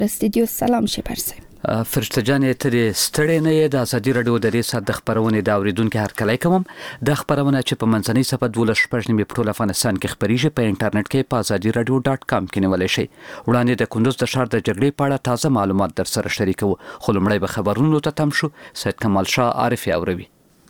له استودیو سلام شپرسه فرشته جانې ته دې ستړی نه یې. د ازادي راډیو د دې ساعت د خبرونې د اوریدونکو هرکلی کوم. د خبرونه چې په منځنۍ صفحه 12 په ټول افغانستان کې خبريږي په انټرنیټ کې په azadiradio.com کې نیولای شئ. وړاندې د کندوز د ښار د جګړې په اړه تازه معلومات در سره شریکو. خو لومړی به خبرونو ته تم شو. سید کمال شاه عارف اوروي.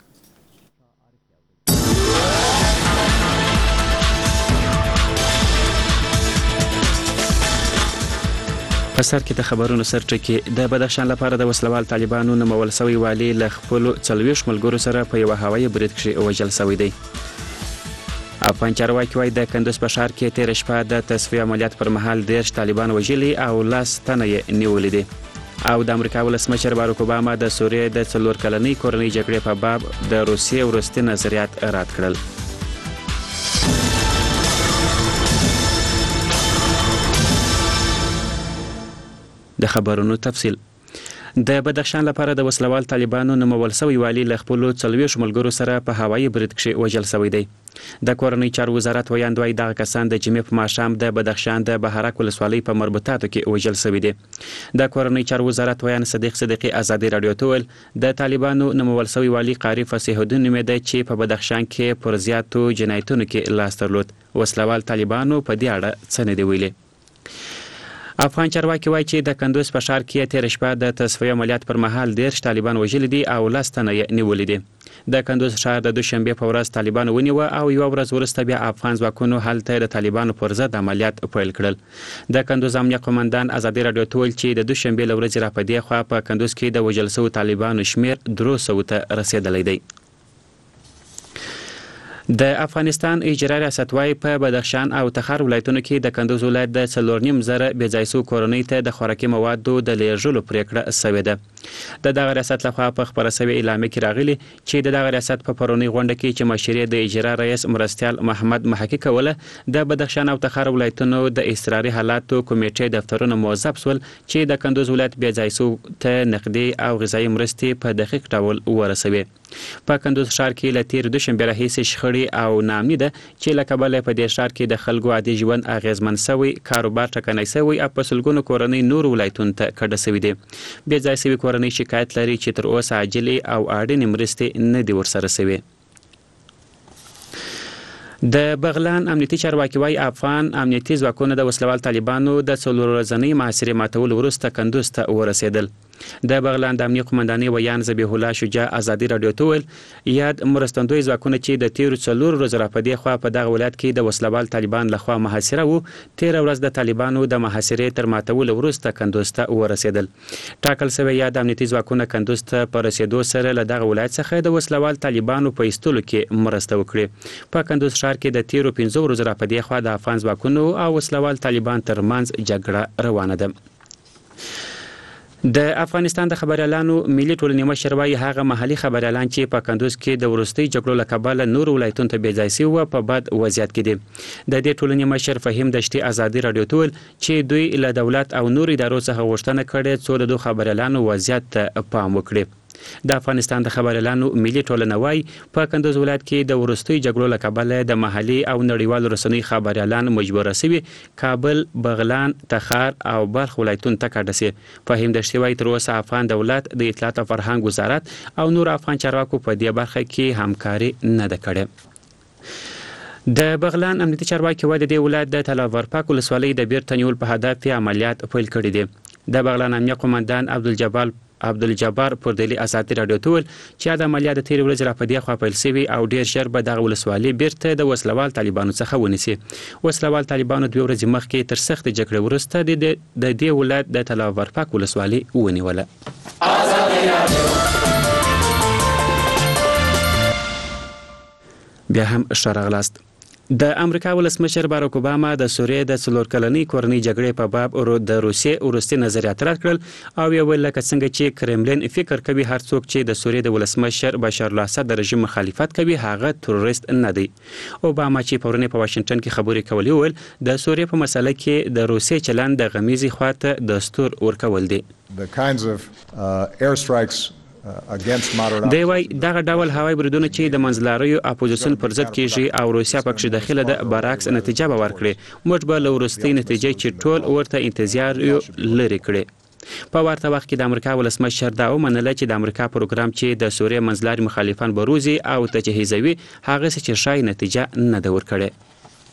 په سر کې د خبرونو سرټکی. د بدخشان لپاره د وسلوال طالبانو نومول شوی والی له خپل 40 ملګرو سره په یو هوایي برید کې وژل شوی دی. افغان چارواکي وايي د کندوز په ښار کې تیر شپه د تصفیه عملیات پر مهال 10 طالبان وژلي او 10 تنه یې نیولي دي. او د امریکا ولسمشر باراک اوباما د سوریې د 4 کلنۍ کورنۍ جګړې په باب د روسیې وروستي نظریات رد کړل. د خبرونو تفصیل. د بدخشان لپاره د وسلوال طالبانو نومول شوی والی له خپل 40 ملګرو سره په هوایي برید کې وژل شوی دی. د کورنۍ چارو وزارت ویاندوی دغه کسان د جمعې په ماښام د بدخشان د بهارک ولسوالۍ په مربوطاتو کې وژل شوی دی. د کورنۍ چارو وزارت ویان صدیق صدیقی ازادي راډیو ته ویل د طالبانو نومول شوی والی قاری فصیح الدین نومېده چې په بدخشان کې پر زیاتو جنایتونو کې لاس درلود. وسلوال طالبانو په دې اړه څه نه دی ویلي. افغان چارواکي وایي چې د کندوز په ښار کې تیر شپه د تصفیه عملیات پر مهال 10 طالبان وژلي دي او 10 تنه یې نیولي دي. د کندوز ښار د دوشنبه په ورځ طالبان ونیوه او یو ورځ وروسته بیا افغان ځواکونو هلته د طالبانو پر ضد عملیات پیل کړل. د کندوز امنیه قومندان ازادي راډیو ته ویل چې د دوشنبه له ورځې را پدې خوا په کندوز کې د وژل شوو طالبانو شمیر 300 ته رسیدلی دی. د افغانستان اجرا ریاست وايي په بدخشان او تخار ولایتونو کې د کندوز ولایت د 4.5 بې ځای شوو کورنۍ ته د خوراکي موادو د لیږلو پریکړه شوې ده. د دغه ریاست لخوا په خبره شوې اعلامیه کې راغلي چې د دغه ریاست په پرونی غونډه کې چې مشري د اجرا رئیس مرستیال محمد محقق کوله د بدخشان او تخار ولایتونو د اضطراري حالاتو کمیټې دفترونه موظف شول چې د کندوز ولایت بې ځای شوو ته نقدي او غذایی مرستې په دقیق ډول ورسوي. په کندوز ښار کې له تیر دوشنبه راهیسې شخړې او نامني ده چې له کبله په دې ښار کې د خلکو عادي ژوند اغیزمن شوی، کاروبار ټکنی شوی او په سلګونو کورنۍ نور ولایتونو ته کډه شوي دي. بې ځای شوي کورنۍ شکایت لري چې تر اوسه عاجلې او اړینې مرستې نه دي ورسره شوي. د بغلان امنیتي چارواکي وايي افغان امنیتي ځواکونه د وسلوال طالبانو د 4 ورځنۍ محاصرې ماتولو وروسته کندوز ته ورسېدل. د بغلان د امنیه قومندانۍ ویان ذبیح الله شجاع ازادي راډیو ته ویل یاد مرستندوی ځواکونه چې د تیر 4 ورځې را پدې خوا په دغه ولایت کې د وسلوال طالبان لخوا محاصره وو، تیر ورځ د طالبانو د محاصرې تر ماتولو وروسته کندوز ته ورسېدل. ټاکل شوی یاد امنیتي ځواکونه کندوز ته پر رسیدو سره له دغه ولایت څخه د وسلوال طالبانو په ایستلو کې مرسته وکړي. په کندوز ښار کې د تیر 15 ورځې را پدې خوا د افغان ځواکونو او وسلوال طالبان ترمنځ جګړه روانه ده. د افغانستان د خبريالانو ملي ټولنې مشر وايي هغه محلي خبريالان چې په کندوز کې د ورستۍ جګړو له کبله نور ولایتونو ته بې ځای شوي په بد وضعیت کې دي. د دې ټولنې مشر فهیم دشتي ازادي راډیو ته ویل چې دوی له دولت او نور ادارو څخه غوښتنه کړې څو د خبريالانو وضعیت ته پام وکړي. د افغانستان د خبريالانو ملي ټولنه وايي په کندوز ولایت کې د ورستۍ جګړو له کبله د محلي او نړیوالو رسنیو خبريالان مجبور شوي کابل، بغلان، تخار او بلخ ولایتونو ته کډه شي. فهیم دشتي وايي تر اوسه افغان دولت د اطلاعات او فرهنګ وزارت او نور افغان چارواکو په دې برخه کې همکاري نه ده کړې. د بغلان امنیتي چارواکي وايي د ولایت د تلاورپاک ولسوالۍ د بیرته نیول په هدف عملیات پیل کړي دي. د بغلان امنیه قومندان عبدالجبار پردلی ازادي راډیو ته ویل چې د عملیات د تیر ورځې را پدې خوا پیل شوي او ډیر ژر به دغه ولسوالۍ بیرته د وسلوال طالبانو څخه ونیسي. وسلوال طالبانو 2 ورځې مخکې تر سخت جګړې وروسته د دې ولایت د تلاورپاک ولسوالۍ ونیوله. بیا هم شرغلاست. د امریکا ولسمشر باراک اوباما د سوریې د 4 کلنۍ کورنۍ جګړې په باب د روسیې وروستي نظریات رد کړل او یو ویل لکه څنګه چې کرملین فکر کوي هر څوک چې د سوریې د ولسمشر بشار الاسد د رژیم مخالفت کوي هغه تروریست نه دی. اوباما چې پرونه په واشنگټن کې خبرې کولې ویل د سوریې په مسله کې د روسیې چلند د غمیزي خواته دستور ورکول دي. The kinds of airstrikes دی وای دغه ډول هوایي بریدونه چې د منځلاریو اپوزیسیون پر ضد کیږي او روسیا پکې داخله ده برعکس نتیجه به ورکړي موږ به له وروستۍ نتیجې چې ټول ورته انتظار لري کړي په ورته وخت کې د امریکا ولسمشر دا ومنله چې د امریکا پروګرام چې د سوریې منځلاري مخالفان بروزي او تجهیزوي هغه چې شای نتیجه نه ده ورکړې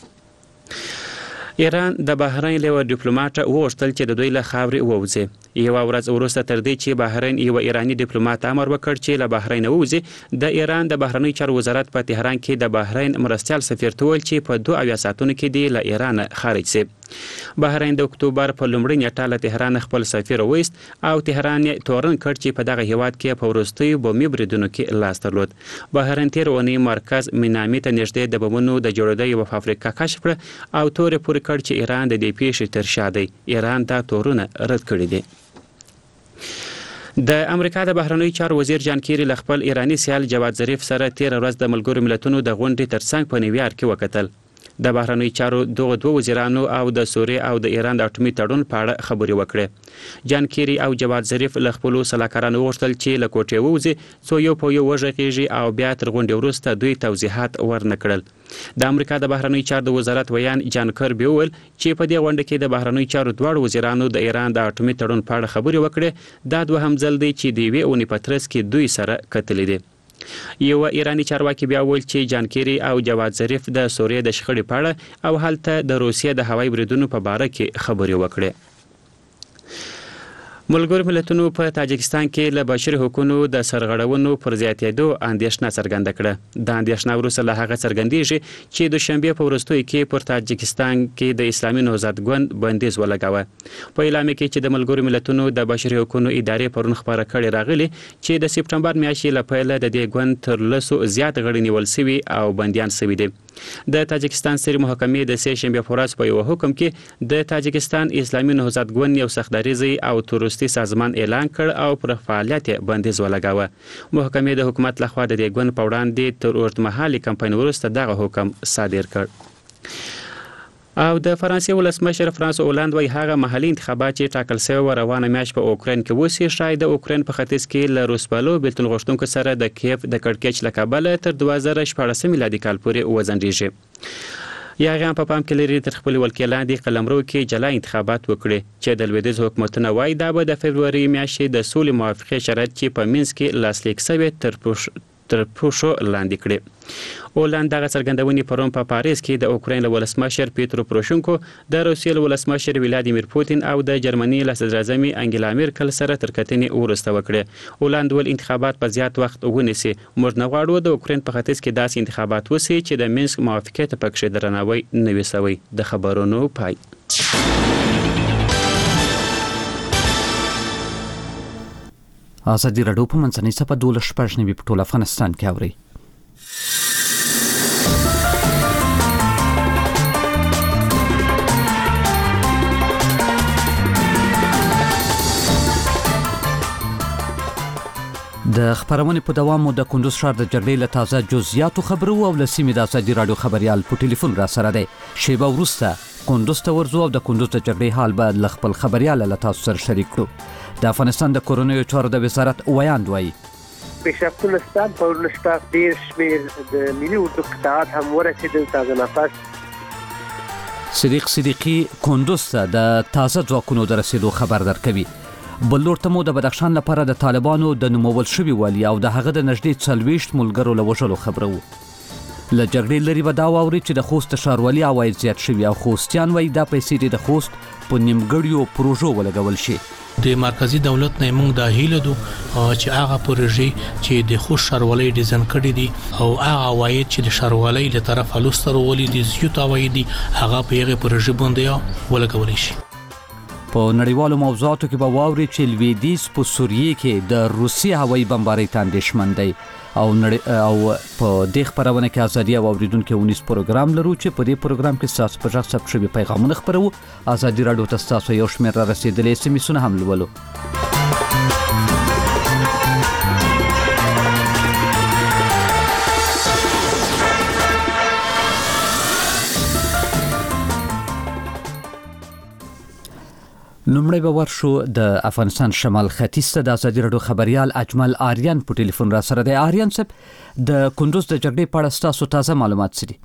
ایران د بحرین له ډیپلوماټ وغوښتل چې د دوی له خاورې ووځي یو ورځ وروسته تر دې چې بحرین یو ایرانی ډیپلوماټ امر وکړ چې له بحرین ووځي د ایران د بهرنی چارو وزارت په تهران کې د بحرین مرستیال سفیر ته ویل چې په 2 ساعتونو کې دی له ایران خارج شي بحرین د اکتوبر په لومړۍ نیټه له تهران خپل سفیر وایست او تهران یې تورن کړ چې په دغه هیواد کې په وروستیو بومي بریدونو کې لاس درلود بحرین تیر اونۍ مرکز منامي ته نږدې د بمونو د جوړېدو یو فابریکه کشف کړه او تورې پورې کړ چې ایران د دې پیښې تر شا دی ایران دا تورونه رد کړي دي د امریکا د بهرنیو چارو وزیر جان کیری له خپل ایرانی سیال جواد ظریف سره 13 ورځ د ملګرو ملتونو د غونډې ترڅنګ په نیویارک کې وکتل د بهرنیو چارو دغه دوه وزیرانو او د سوریې او د ایران د اټومي تړون په اړه خبرې وکړې جان کیری او جواد ظریف له خپل سلاکارانو وغوښتل چې له کوټې ووځي څو یو په یو وژغېږي او بیا تر غونډې وروسته دوی توضیحات ورنکړل د امریکا د بهرنیو چارو د وزارت ویان جان کربي وویل چې په دې غونډه کې د بهرنیو چارو دواړو وزیرانو د ایران د اټومي تړون په اړه خبرې وکړې دا دوهم ځل دی چې د یوې اونۍ په ترڅ کې دوی سره کتلې دي یو ایرانی چارواکي بیا ویل چې جان کیری او جواد ظریف د سوریې د شخړې په اړه او هلته د روسیې د هوایي بریدونو په باره کې خبرې وکړې ملګرو ملتونو په تاجکستان کې له بشري حقوقو د سرغړونو پر زیاتېدو اندېښنه څرګنده کړه د اندېښنه وروسته له هغه څرګندېږي چې د شنبې په وروستیو کې پر تاجکستان کې د اسلامي نهضت ګوند بندیز ولګاوه په اعلان کې چې د ملګرو ملتونو د بشري حقوقو ادارې پرون خبره کړې راغلي چې د سپټمبر میاشتې له پیله د دې ګوند تر 200 زیات غړي نیول شوي او بندیان شوي دي د تاجکستان سری محکمې د سه شنبه په ورځ په یو حکم کې د تاجکستان اسلامي نهضت ګوند یو سختدریزي او تروریستي سازمان اعلان کړ او پر فعالیت بندیز ولګاوه محکمې د حکومت لخوا د دې ګوند په وړاندې تر اوږدمهالي کمپاین وروسته دغه حکم صادر کړ او د فرانسې ولسمشر فرانس اولاند وایي هغه محلي انتخابات چې ټاکل شوی روانه میاشت په اوکراین کې وسی شاید د اوکراین په ختیځ کې له روسپالو بیلتون غوښتونکو سره د کیف د کړکېچ له کبله تر 2014 میلادي کال پورې وځنډیږي یا غام په پام کې لري تر خپل ولکې لاندې قلمرو کې جلا انتخابات وکړي چې د لویدیځ حکومتونه وایي دا به د فبروري میاشتې د سولې موافقې شرایط چې په مینسک کې لاسلیک شوی تر پوښو لاندې کړي اولاند دغه څرګندونې پرون په پاریس کې د اوکراین ولسمشر پیترو پروشنکو د روسیې ولسمشر ولادیمیر پوتین او د جرمني صدراعظم انګلا میرکل سره تر کتنې ورسته وکړي اولاند ول انتخابات په زیات وخت ونیسي موږ نه غواړو د اوکراین په ختیځ کې داسې انتخابات وسی چې د مینسک موافقې ته پکې درناوی نه وي شوی د خبرونو پای ازادي راډیو په منځنۍ صفحه 12 په ټول افغانستان کې اوري د خبرونې په دوام د کندوز ښار د جګړې له تازه جزئیاتو خبرو او له سیمې د ازادي راډیو خبريال په ټلیفون را سره دی شیبه وروسته کندوز ته ورځو او د کندوز د جګړې حال به له خپل خبريال له تاسو سره شریک کړو د افغانستان د کورونیو چارو د وزارت ویاند وایي پیشرفتونه ستا په ورنشتا ډېر شمېر د ملي اردو قطاعات هم ورسېدل تازه نفس صدیقي کندوز ته د تازه ځواکونو د رسېدو خبر درکوي بل لور ته مو د بدخشان لپاره د طالبانو د نومول شوي والي او د هغه د نږدې 40 ملګرو له وژلو خبره وو له جګړې لري به دا واوري چې د خوست ښاروالي عواید زیات شوي او خوستیان وایي دا پیسې د خوست په نیمګړیو پروژو ولګول شي د مرکزی دولت نه موږ د هیله دو چې هغه پروژې چې د خوست ښاروالۍ ډیزاین کړي دي او هغه عواید چې د ښاروالۍ له طرفه لوستر ولې دي زیات عواید دي هغه په هغه پروژې باندې ولګول شي په نړیوالو موضوعاتو کې به واوري چې لویدیځ په سوریې کې د روسي هوایي بمبارۍ ته اندېښمن دی او په دې خبرونه کې ازادي او اوریدونکو ونیس پروګرام لرو چې په دې پروګرام کې تاسو په ځخ ثبت شوي پیغامونه خبرو ازادي راډیو ته تاسو یو شمېر را رسیدلې سمې هم لولو لومړی به ورشو د افغانستان شمال ختیځ ته د ازادي راډیو خبريال اجمل آریان په ټلیفون را سره دی. آریان صاحب، د کندوز د جګړې په اړه تاسو تازه معلومات څه دي؟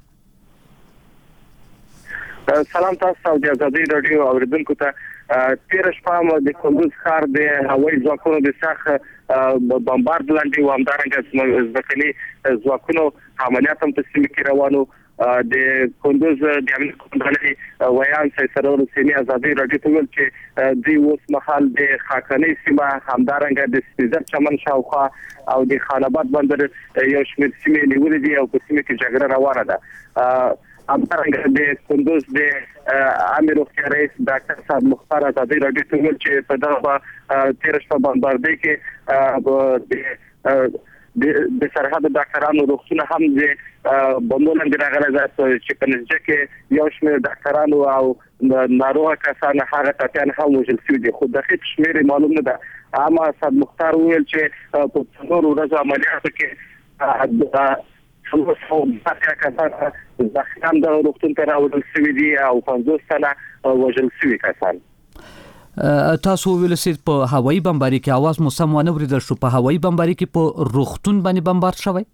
سلام تاسو او د ازادي راډیو اوریدونکو ته. تیر شپه د کندوز ښار د هوایي ځواکونو د څخه بمبارد لاندې و همدارنګه ځمکني ځواکونو عملیات هم په سیمه کې روانو. د کندوز د امنیت قومندان ویان سرور حسیني ازادي راډیو ته ویل چې دوی اوس مهال د خاکنۍ سیمه همدارنګه د سپیزر چمن شاوخوا او د خان آباد بندر یو شمېر سیمې نیولې دي او په سیمه کې جګړه روانه ده. همدارنګه د کندوز د امیر روغتیا رئیس ډاکټر صاحب مختار ازادي راډیو ته ویل چې په دغه تیر شپه بمباردۍ کې د سرحد ډاکټرانو روغتونه هم د بمونو راغلي چې په نتیجه کې یو شمېر ډاکټرانو او ناروغه کسان هغه ټاپیان هم وژل شوي دي، خو دقیق شمېر معلوم نه ده. اما صاحب مختار ویل چې په څلورو ورځو عملیاتو کې کسان زخمیان د روغتون ته راوړل شوي دي او 50 تنه وژل شوي کسان. تاسو ویل چې په هوایي بمباري کې आवाज مو سم ونه وریدل شو. په هوایي بمباري کې په روغتون باندې بمبارد شوی؟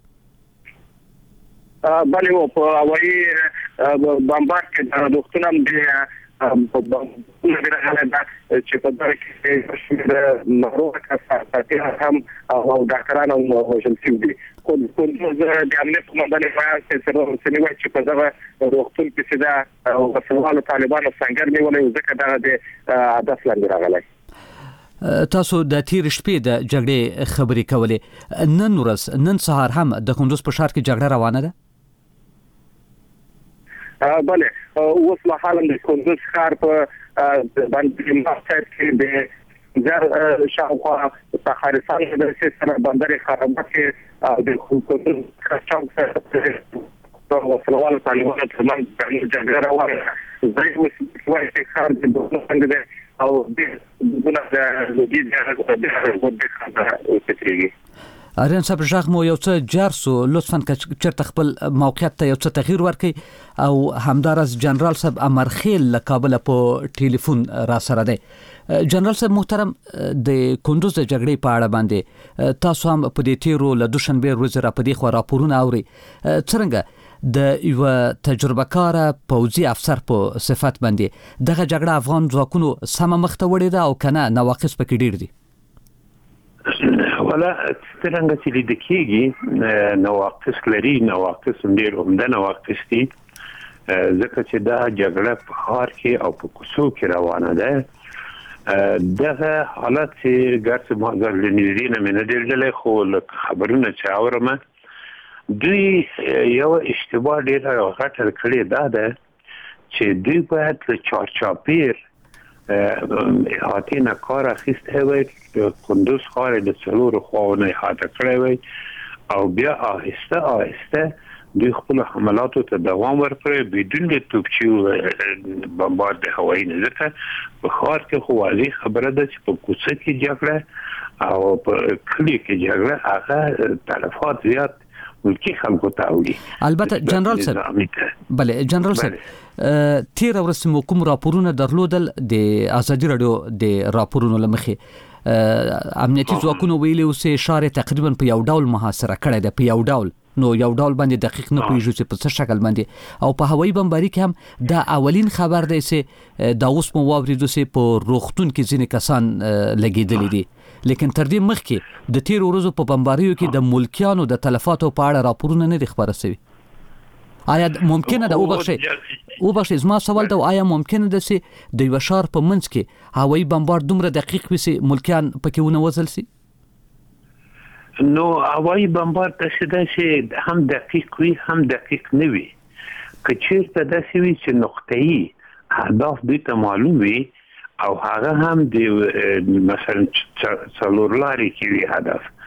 بله و په هوایي بمبارد کې د روغتون هم د چې په دغه کې د ناروغه کسان هم او ډاکټران هم وژل شوي دي. کندوز د امنیت قومندان ویان سرور حسیني وایي چې په دغه روغتون کې د وسلوالو طالبانو سنګر نیولی و ځکه دغه د هدف لاندې راغلی. تاسو د تیر شپې د جګړې خبرې کولې. نن سهار هم د کندوز په ښار کې جګړه روانه ده؟ بله، اوس مهال د کندوز ښار په باندې مقصد کې د زر شاوخوا تخارستان د سره بندر خرابات کې د کندوز کچاو سره وسلوالو طالبانو ترمنځ جګړه روانه ده. زه وایي چې ښار د دوه څنګه او د لوګي د خبره آریان صاحب، ژغ مو یو څه جار سو، لطفاً چرته خپل موقعیت ته یو څه تغییر ورکړئ. او همدارس جنرال صاحب امرخیل له کابل په ټلیفون را سره دی. جنرال صاحب محترم، د کندوز د جګړې په اړه باندې تاسو هم په دې تیرو له دوشنبه ورځې را پدې خو راپورونه اوري. څنګه د یو تجربه کار پوځي افسر په صفت باندې دغه جګړه افغان ځواکونو سم مخته وړې ده او کنه نواقص پکې ډیر دي؟ ولا څنګه چې د کېږي نواقص لري، نواقص ډېر عمده نواقص دي، ځکه چې دا جګړه په ښار کې او په کوڅو کې روانه ده. دغه حالت چې ګرځ مازال لنیدي نه منه دلته خو خبرونه چې اورم دوی یو اشتباه ډېر غټه کړې ده چې دوی باید له چارچاپیر احاطه کار اخیسته وي، کندوز ښار د څلورو خواونه احاطه کړی وي او بیا آهسته آهسته دوی خپل حملاتو ته دوام ورکړي بدون د توپچیو بمبارد هوایي نه. ځکه په ښار کې خو واضح خبره ده چې په کوڅه کې جګړه او په کلي کې جګړه هغه تلفات زیات ملکی خلکو ته وړي. البته جنرال صاحب، بله جنرال صاحب، تیر ورځ مو کوم راپورونه درلودل د ازادي راډیو د راپورونو لمخې امنیتي ځواکونو ویلي و چې شار تقریبا په یو ډول محاصره کړی ده، په یو ډول باندې دقیق نه پوهیږو چې په څه شکل باندې. او په هوایي بمباري کې هم دا اولین خبر دی چې دا اوس مو واوریدو چې په روغتون کې ځینې کسان لګیدلي دي، لیکن تر دې مخکې د تیر ورځو په بمباریو کې د ملکیانو د تلفاتو په اړه راپورونه نه دي خبره شوي. آیا ممکنه ده وبخښئ زما سوال ده، آیا ممکنه ده چې د یو ښار په منځ کې هوایي بمبارد دومره دقیق وي چې ملکیان پکې ونه وژل شي؟ نو هوایي بمبارد چې هم دقیق وي هم دقیق نه وي. که چیرته داسې وي چې نقطه‌ای اهداف دوی ته معلوم وي او هغه هم د مثلا څلور لارې کې وي هدف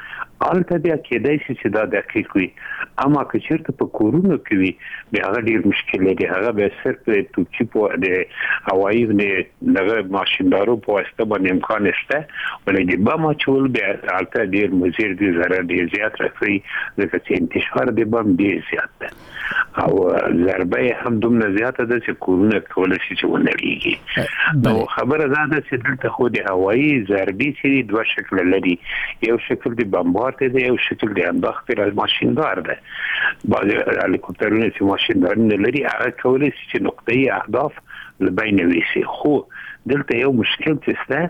البته بیا کېدای شي چې دا دقیق وي اما که چیرته په کورونو کې وي بیا هغه ډیر مشکل دی هغه به صرف توپچی په د هوایي نه دغه ماشیندارو په واسطه باندې امکان شته ولې د بم چول بیا البته ډیر مزیر دي ضرر ډیر زیات راځي ځکه چې انتشار د بم ډیر زیات ده او ضربه هم دومره زیاته ده چې کورونه کولای شي چې ونړیږي نو خبره ده چې دلته خو د هوایي ضربې چې دوه شکل لري یو شکل د بمبارد دی یو شکل د انداخت را ماشیندار ده بعض هلیکوپترونه چې ماشیندار نه لري هغه کولای شي چې نقطه‌ای اهداف لبین ویسي خو دلته یو مشکل چې سته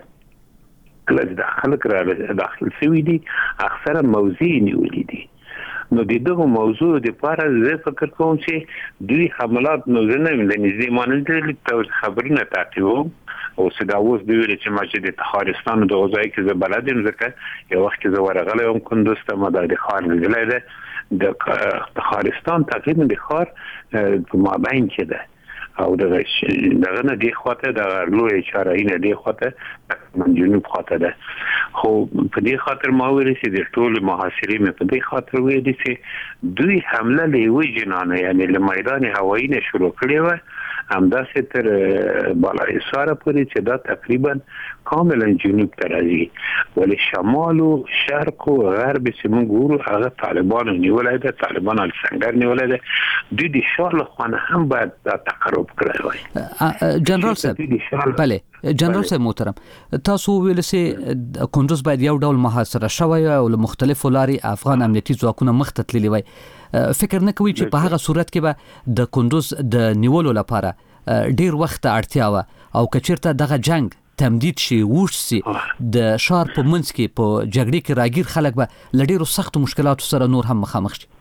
کله د خلک را داخل شوی دي اکثره موضوع نیولې دي نو دغه موضوع د لپاره زه فکر کوم چې دوی حملات نو نه نږدې مانند ته خبرونه تعقیبوم او سداوس دی ویل چې مسجد تخارستان د غزای کې زه بلدم ځکه یو وخت کې زه ورغلی وم کندوز ته ما د خار لیدلی ده د تخارستان تقریبا د خار په مابین کې ده او دغه نه دی خواته د لوی چارای نه دی خواته من جنوب خواته ده خو په دې خاطر ما ویل چې د ټول محاصرې مې په دې خاطر ویل چې دوی حمله لوي جنانه یعنی له میدان هوایی نه شروع کړې و همداسې تر بالا حصار پورې چې دا تقریبا کاملا جنوب ته راځي ولی شمال او شرق او غرب چې موږ ګورو هغه طالبانو نیولای ده طالبان السنگر نیولای ده دوی د شاه له خوا هم باید تقرب کړی وای جنرال صاحب بله جنرال صاحب محترم تاسو ویل چې کندوز باید یو ډول محاصره شوی او له مختلفو لارې افغان امنیتي ځواکونه مخ ته تللي وای فکر نه کوي چې په هغه صورت کې به د کندوز د نیولو لپاره ډیر وخت اړتیا و او کچیرته دغه جنگ تمدید شي ووش سي د شار په منځ کې په جګړې کې راګیر خلک به لډیرو سخت مشکلاتو سره نور هم مخامخ شي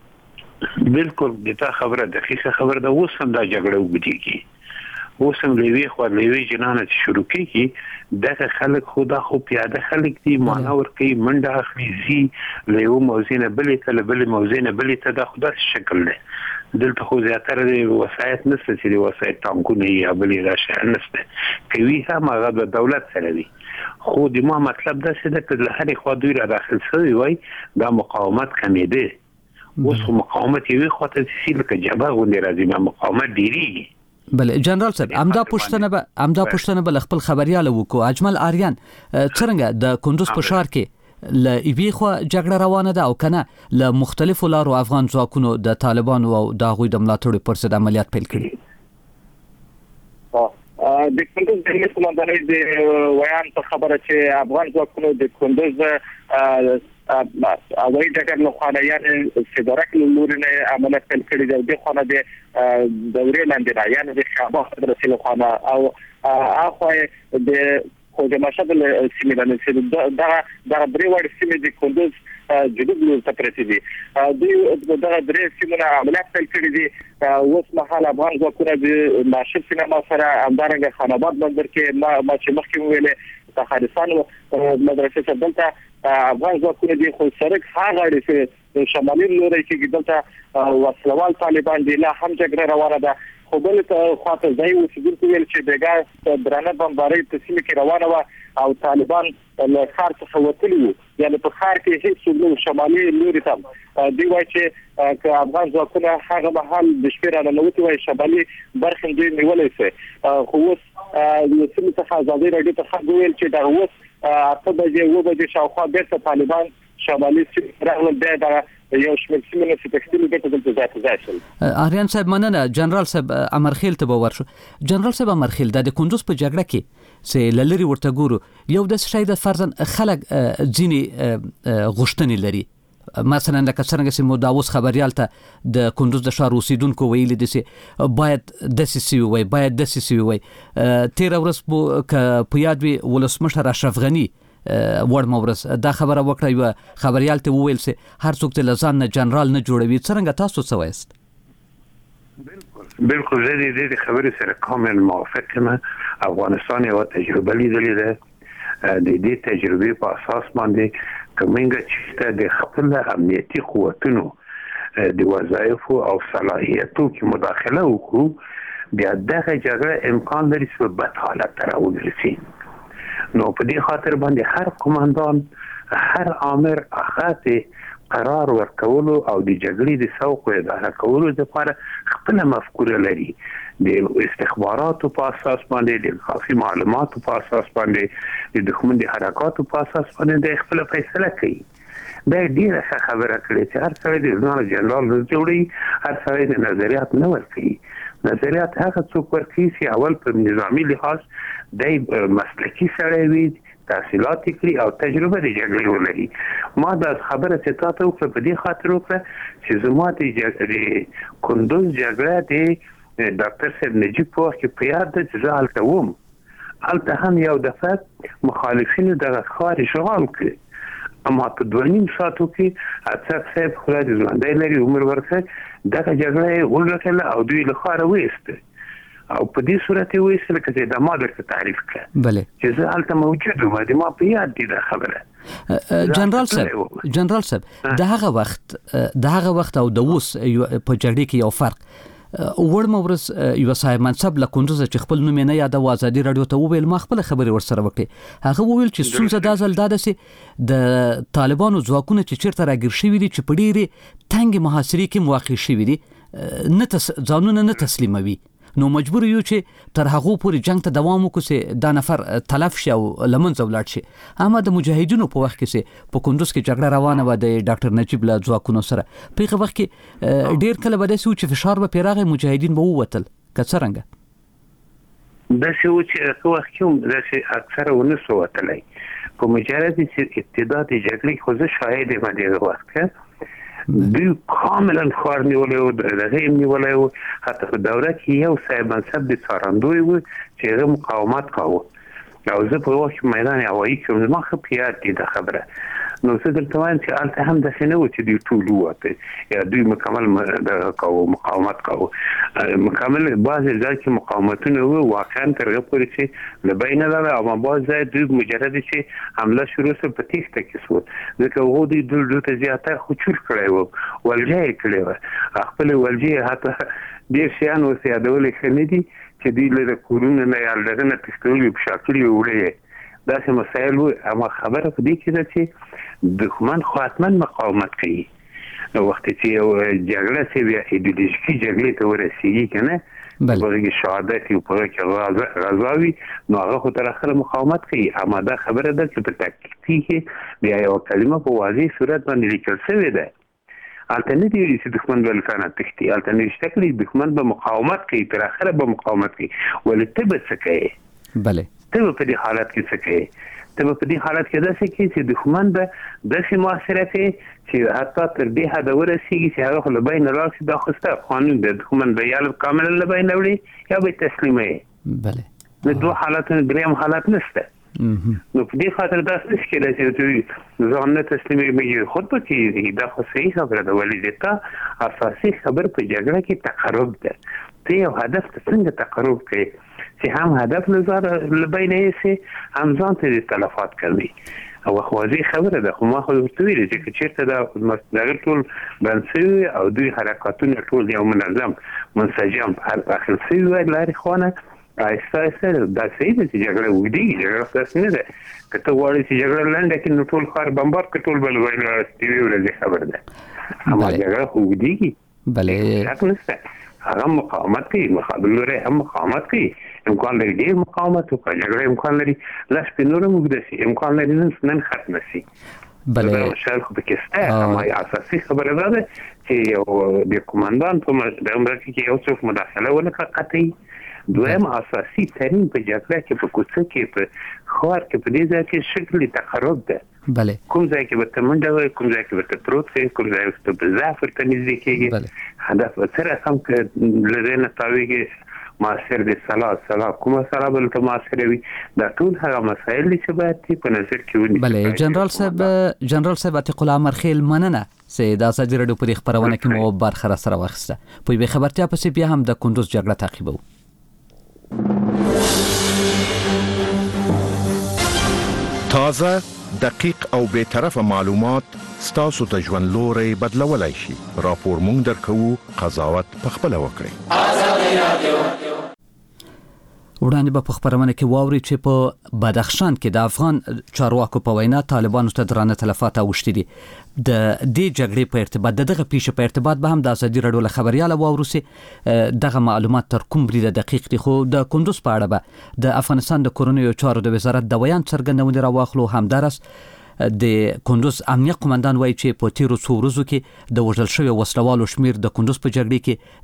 بالکل دا خبره دقیقه خبره ده اوس هم دا جګړه وګړي اوس هم لوي خو لوي جنانه شروع کیږي دغه خلک خدا خو پیاده خلک دي معنا ورکي منډه اخلي زی له موزینه بلې ته بلې موزینه بلې ته د خدا شکل نه دلته خو زیاتره د وسایت نشته چې د وسایت ټانکونه یا بلې راشه نشته کوي هم هغه د دولت سره وي خو د ما مطلب دا چې د هرې خوا دوی را داخل شوی وای دا مقاومت کمیده اوس مقاومت یوي خواته چې لکه جبهه غوندې راځي مقاومت ډیریږي بله جنرال صاحب امدا پښتنه بل خپل خبرياله وکړو اجمل آریان څنګه د کندوز په شار کې ل ایبي خو جګړه روانه ده او کنه ل مختلفو لارو افغان ځواکونو د طالبانو او د غوي د ملاتړو پر ضد عملیات پیل کړي د کندوز د هیڅ کومندانۍ د ویان په خبره چې افغان ځواکونو د کندوز اوای ډګر له خانه یعنی صدارک لورینه عملیات پیل کړي د خانه د دورې لاندې را یعنی د شابه درسي له خانه او اخوای د خوځ مشهد سیمه د درې وړ سیمه د کندوز جنوب له تپرتي دي دغه درې سیمه عملیات پیل کړي دي اوس مهال افغان ځواکونه د ماشین سینما سره همدارنګه خاناباد بندر کې ما چې مخکې ویلې تخارستان مدرسې څخه دلته افغان ځواکونه دي خو سرک هغه چې شمالي لوري کې دلته وسلوال طالبان دي لا هم جګړه روانه ده خو بل خواته ځای اوسېدونکو ویل چې دغه درنه بمباري په سیمه کې روانه و او طالبان له ښار څخه وتلي وو یعنی په ښار کې هیڅ څوک شمالي لوري ته دی وایي چې که افغان ځواکونه هغه مهال د شپې را ننوتي وای شمالي برخه دوی نیولای شي خو اوس د سیمې څخه ازادي راډیو ته خبر ویل چې دا اوس اته بجې و بجې شاوخوا بیرته طالبان شمالي سیمه راغلل د یو شمېر سیمه چې تکتیل بیرته ځای شول آریان صاحب مننه جنرال صاحب امرخیل ته باور شو جنرال صاحب امرخیل د کندوز په جګړه کې چې لری ورته ګورو یو د شاید فرضاً خلک ځینی غشتنی لري مثلا لکه څنګه چې مداوس خبريال ته د کندوز د شهر اوسیدونکو ویل دي چې باید د سیسي وي تیر ورځ په یاد وی ولسمشر اشرف غنی وړ مورس دا خبره وکړه یو خبريال ته ویل چې هر څوک ته لزان نه جنرال نه جوړوي څنګه تاسو څه وایست بالکل زه دې خبرې سره کامل موافق یم افغانستان یو تجربه لیدلې ده د دې تجربې په اساس باندې کومنګ چې د خپل امنیتي قوتونو د وظایف او صلاحیتو کې مداخله وکړو بیا دغه جګړه امکان لري چې په بد حالت ته راورسي نو په دې خاطر باندې هر قومندان هر امر توافقات قرار ورکولو او د جګړې د سوق اداره کولو لپاره خپل مفکوره لري د استخباراتو په اساس باندې د کافي معلوماتو په اساس باندې د دښمن د حرکاتو په اساس باندې د خپل فیصله کوي. دا ډیره خبره کړې چې هر څه د ځوان جنرال جوړي هر څه د نظریات نه ورکړي. نظریات هغه څوک ورکړي چې اول په نظامی لحاظ د مسلکي سړی وي، تحصیلات کړي او تجربه د جګړې ولري. ما دا خبره چې تاسو په دې خاطر وکړه چې زما د کندوز جګړه د ډاکټر صاحب نجیب په وخت کې په یاد ده چې زه هلته وم. هلته هم یو دفعه مخالفینو دغه ښار اشغال کړ، اما په 2.5 ساعتو کې اڅک صاحب خدای دې ژوندی لري عمر ورکړي دغه جګړه یې وګټله او دوی له ښاره وایسته او په دې صورت یې وایسته لکه چې دا ما درته تعریف کړه بله چې زه هلته موجود وم. د ما په یاد دي دا خبره. جنرال صاحب د هغه وخت او د اوس په جګړې کې یو فرق وړم ورس یو صاحب منصب له کندوز چې خپل نوم نه یاد او ازادي رادیو ته وویل ما خپل خبري ورسره وکړي. هغه وویل چې ستونزه دا ځل دا ده چې د طالبانو ځواکونه چې چیرته راګیر شوي دي چې په ډېرې تنګې محاصرې کې واقع شوي دي ځانونه نه تسلیموي، نو مجبور یو چې تر هغه پورې جنگ ته دوام وکړو چې دا نفر تلف شي او لمنځه ولاړ شي. اما د مجاهدینو په وخت کې چې په کندوز کې جګړه روانه و د ډاکټر نجیب له ځواکونو سره په هغه وخت کې ډیر کله به داسې و چې فشار به پیراغه مجاهدین به ووتل که څرنګه داسې و چې په وخت کې داسې اکثره ونسو وتلی په مجرد چې ابتدا د جګړې خو زه شاهد یم دغه وخت کې دوی کاملا ښار نیولی و، دغه یې نیولی و. حتی په دوره کې یو صاحب منصب د څارندوی و چې هغه مقاومت کاوه او زه په وخت میدان هوایي کې وم. ما ښه په یاد دي دا خبره. نو زه درته وایم چې هلته هم داسې نه و چې دوی ټول ووته یا دوی مکمل مقاومت کاوه. مکمل بعضې ځای کې مقاومتونه وو واقعا تر هغه پورې چې له بینه لاړه، اما بعض ځای دوی مجرد چې حمله شروع سوه په تېښته کې سول ځکه هغوی دوی ته زیاتره خو چور کړی و، ولجه یې کړې وه. خپلې ولجې حتی ډېر شیان ورته یادولی ښه نه دي چې دوی له د کورونو نه یا له دغه نه تښتولي په شا کړي وړی داسې مسایل وو. اما خبره په دې کې ده چې دښمن خو حتما مقاومت کوي. وخت چې یو جګړه سي بیا ایډیولوژیکي جګړې ته ورسېږي که نه په هغې کې شهادت وي په هغه کې غزا وي نو هغه خو تر اخره مقاومت کوي. اما دا خبره ده چې په تکتیکي کې بیا یوه کلمه په واضح صورت باندې لیکل شوې ده. هلته نه دي ویلي چې دښمن به له تا نه تښتي، هلته نوشته کړي دښمن به مقاومت کوي، تر اخره به مقاومت کوي. ولې ته به څه کوې؟ بله ته به په دې حالت کې څه کوې؟ ته به په دې حالت کې داسې کوي چې دښمن به داسې محاصره کوي چې حتی تر دې حده ورسېږي چې هغه خو له بینه لاړ شي. دا خو ستا قانون دی، دښمن به یا کاملا له بینه وړي یا به یې تسلیموي. بله د دوه حالتونو درېیم حالت نشته. نو په دې خاطر داسې نشي کېدای چې دوی ځان نه تسلیموي خود به کېږي. دا خو صحیح خبره ده. ولې د تا اساسي خبر په جګړه کې تقرب ده. ته یو هدف ته څنګه تقرب کوي چې هم هدف له بینه یې هم ځان ته تلفات کوي. او واضح خبره ده. خو ما خو ورته ویلي چې چېرته دا دغه ټول بند شوي او دوی حرکاتونه ټول یو منظم منسجم داخل شوي وای لارې خوانه آهسته آهسته. دا صحیح ده چې جګړه اوږدېږي، جګړه داسې نه ده. که ته غواړې چې جګړه لنډه کړي نو ټول ښار بمبار کړه ټول به له بینه راستي وي ورځې خبر ده. اما جګړه خو اوږدېږي، شک نشته. هغه مقاومت کوي، مقابل لوری هم مقاومت کوي. امکان لري ډېر مقاومت وکړي، جګړه امکان لري لس په نور هم اوږده شي، امکان لري نن ختمه شي. بله شاید خو پکې شته. اما اساسي خبره دا ده چې یو د قومندان په دغه مرکه کې یو څوک مداخله ونه کړي قطعي. دویم اساسي ترین په جګړه کې په کوڅه کې په ښار کې په دې ځای کې شکل تقرب ده. بله کوم ځای کې ورته منډه وایي، کوم ځای کې ورته تروت کوي، کوم ځای ورته په ضعف ورته نږدې کېږي. هدف به څه رقم که له دې نه تاویږي معاصر د سلا کومه سلا به ورته معاصره وي. دا ټول هغه مسایل دي چې باید په نظر کې ونیسي. بله جنرال صاحب عتیق الله امرخیل مننه چې د ازادي راډیو په دې خپرونه کې مو برخه راسره واخیسته. په یوې خبرتیا پسې بیا هم د کندوز جګړه تعقیبوو. تازه، دقیق او بی‌طرفه معلومات ستاسو ته ژوند لوري بدلولای شي. راپور مونږ درکوو، قضاوت په خپله وکړئ. وړاندې به په خبرونه کې واوري چې په بدخشان کې د افغان چارواکو په وینا طالبانو ته درانه تلفات اوښتي دي. د دې جګړې په ارتباط دغه پیښې په ارتباط به هم د ازادي رادیو له خبرياله واورسي دغه معلومات تر کوم بریده دقیق دي. خو د کندوز په اړه به د افغانستان د کورونیو چارو د وزارت د بیان څرګندونې راواخلو. همدارس د کندوز امنیه قومندان وایي چې په تیرو څو ورځو کې د وژل شوی وسلوالو شمیر د کندوز په جګړې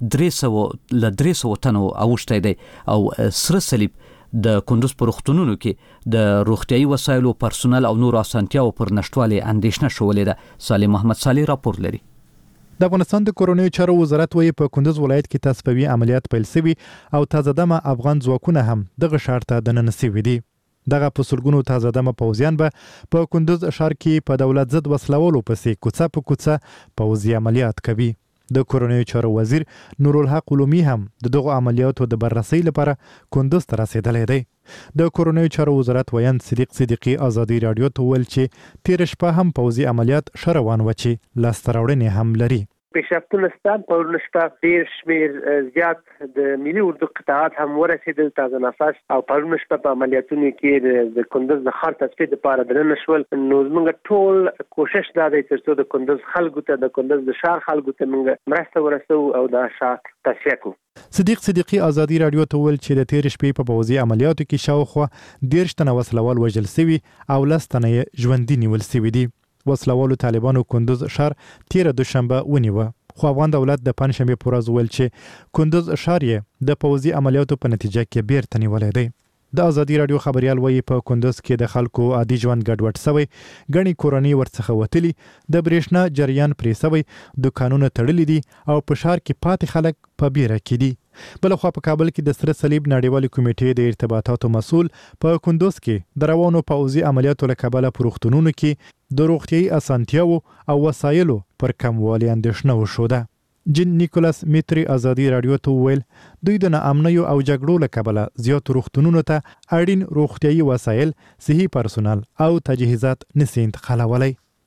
کې 300 تنو اوښتی دی او سره صلیب د کندوز په روغتونونو کې د روغتيایي وسایلو پرسونل او نور اسانتیاو پر نشټوالي اندېښنه شولې ده. صالح محمد صالح راپور لري. د افغانستان د کورونیو چارو وزارت وایي په کندوز ولایت کې تصفیوي عملیات پیل شوي او تازه دمه افغان ځواکونه هم دغه ښار ته دننه شوي دي. دغه په سلګونو تازه دمه پوځیان به په کندوز ښار کې په دولت ضد وسلوالو پسې کوڅه په کوڅه پوځي عملیات کوي. د کورونیو چارو وزیر نورالحق علومي هم دغه عملیاتو د بررسي لپاره کندوز ته رسیدلی دی. د کورونیو چارو وزارت ویان صدیق صدیقي ازادي رادیو ته ویل چې تیر شپه هم پوځي عملیات شروان و چې لاسته راوړنې هم لري. پیشرفتونه شته، پرون شپه ډېر شمېر زیات د ملي اردو قطاعات هم ورسېدل تازه نفس او پرون شپه په عملیاتونو کې د کندوز د ښار تصفیې لپاره دننه شول. نو زموږ ټول کوشش دا دی ترڅو د کندوز خلکو ته د کندوز د ښار خلکو ته موږ مرسته ورسوو او د ښار تصفیه کړو. صدیق صدیقي ازادي رادیو ته ویل چې د تیر شپې په پوځي عملیاتو کې شاوخوا 13 تنه وسلوال وژل شوي او 10 تنه ژوندي نیول شوي دي. وسلوالو طالبانو کندوز ښار تیر دوشنبه ونیوه. خو افغان دولت د پنځشنبه پر ورځ ویل چې کندوز ښار یې د پوځي عملیاتو په نتیجه کې بیرته نیولای دی. د ازادي رادیو خبريال وایي په کندوز کې د خلکو عادي ژوند ګډوډ شوی، غني کورنۍ ورڅخه وتلي، د برېښنا جریان پرې شوی، دکانونه تړلي دي او په ښار کې پاتې خلک په بیره کې دي. بلخوا په کابل کې د سره صلیب نړیوالې کمیټې د ارتباطاتو مسؤل په کندوز کې د روانو پوځي عملیاتو له کبله په روغتونونو کې د روغتيایي اسانتیاو او وسایلو پر کموالي اندېښنه وشوده. جن نیکولاس میتری ازادي رادیو ته ویل دوی د ناامنیو او جګړو له کبله زیات روغتونونو ته اړین روغتيایي وسایل، صحي پرسونل او تجهیزات نشي انتقالولی.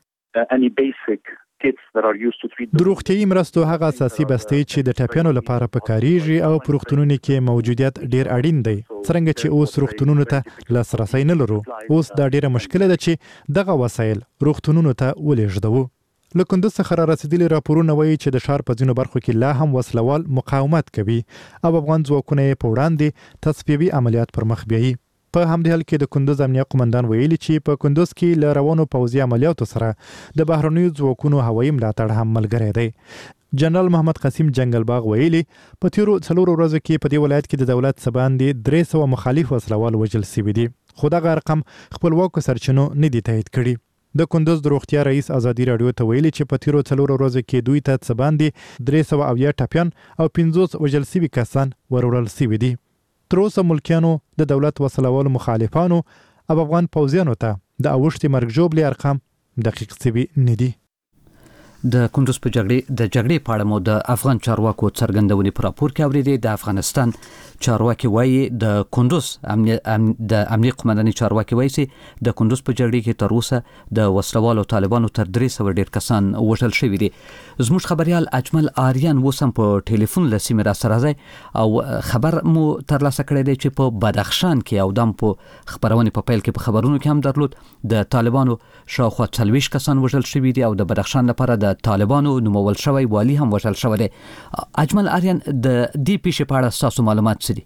د روغتيایي مرستو هغه اساسي بستې چې د ټپیانو لپاره پکاريږي او په روغتونونو کې موجودیت ډیر اړین دی. څنګه چې اوس روغتونونو ته لاسرسي نه لرو، اوس دا ډیره مشکله ده چې دغه وسایل روغتونونو ته ولېږدو. له کندوز څخه را رسیدلي راپورونه وایي چې د ښار په ځینو برخو کې لا هم وسلوال مقاومت کوي او افغان ځواکونه یې په وړاندې تصفیوي عملیات پر مخ بیایي. په همدې حال کې د کندوز امنیه قومندان ویلي چې په کندوز کې له روانو پوځي عملیاتو سره د بهرنیو ځواکونو هوایي ملاتړ هم ملګری دی. جنرال محمد قاسم جنگلباغ ویلي په تیرو 4 ورځو کې په دې ولایت کې د دولت سباندې 300 مخالف وسلوال وژل شوي دي، خو دغه رقم خپلواکو سرچینو نه دي تایید کړي. د کندوز د روغتیا رئیس ازادي رادیو ته ویلي چې په تیرو 4 ورځو کې دوی ته سباندې 300 ټپیان او 50 وژل شوي کسان وروړل شوي دي. تر اوسه ملکیانو د دولت وسلوالو مخالفانو او افغان پوځیانو ته د اوښتي مرګ ژوبلې ارقام دقیق شوي نه دي. د کندوز په جګړې په اړه مو د افغان چارواکو څرګندونې په راپور کې اورېدې. د افغانستان چارواکي وایي د کندوز د امنیه قومنداني چارواکي وایي چې د کندوز په جګړې کې تر اوسه د وسلوالو طالبانو تر 300 ډیر کسان وژل شوي دي. زموږ خبريال اجمل آریان وسم په ټلیفون له سیمې را سره ځای او خبر مو ترلاسه کړی دی چې په بدخشان کې او دم په خبرونه په پیل کې په خبرونو کې هم درلود د طالبانو شاوخوا 40 کسان وژل شوي دي او د بدخشان لپاره د طالبانو نومول شوی والی هم وژل شوی دی. اجمل آریان د دې پیښې په اړه تاسو معلومات څه دي؟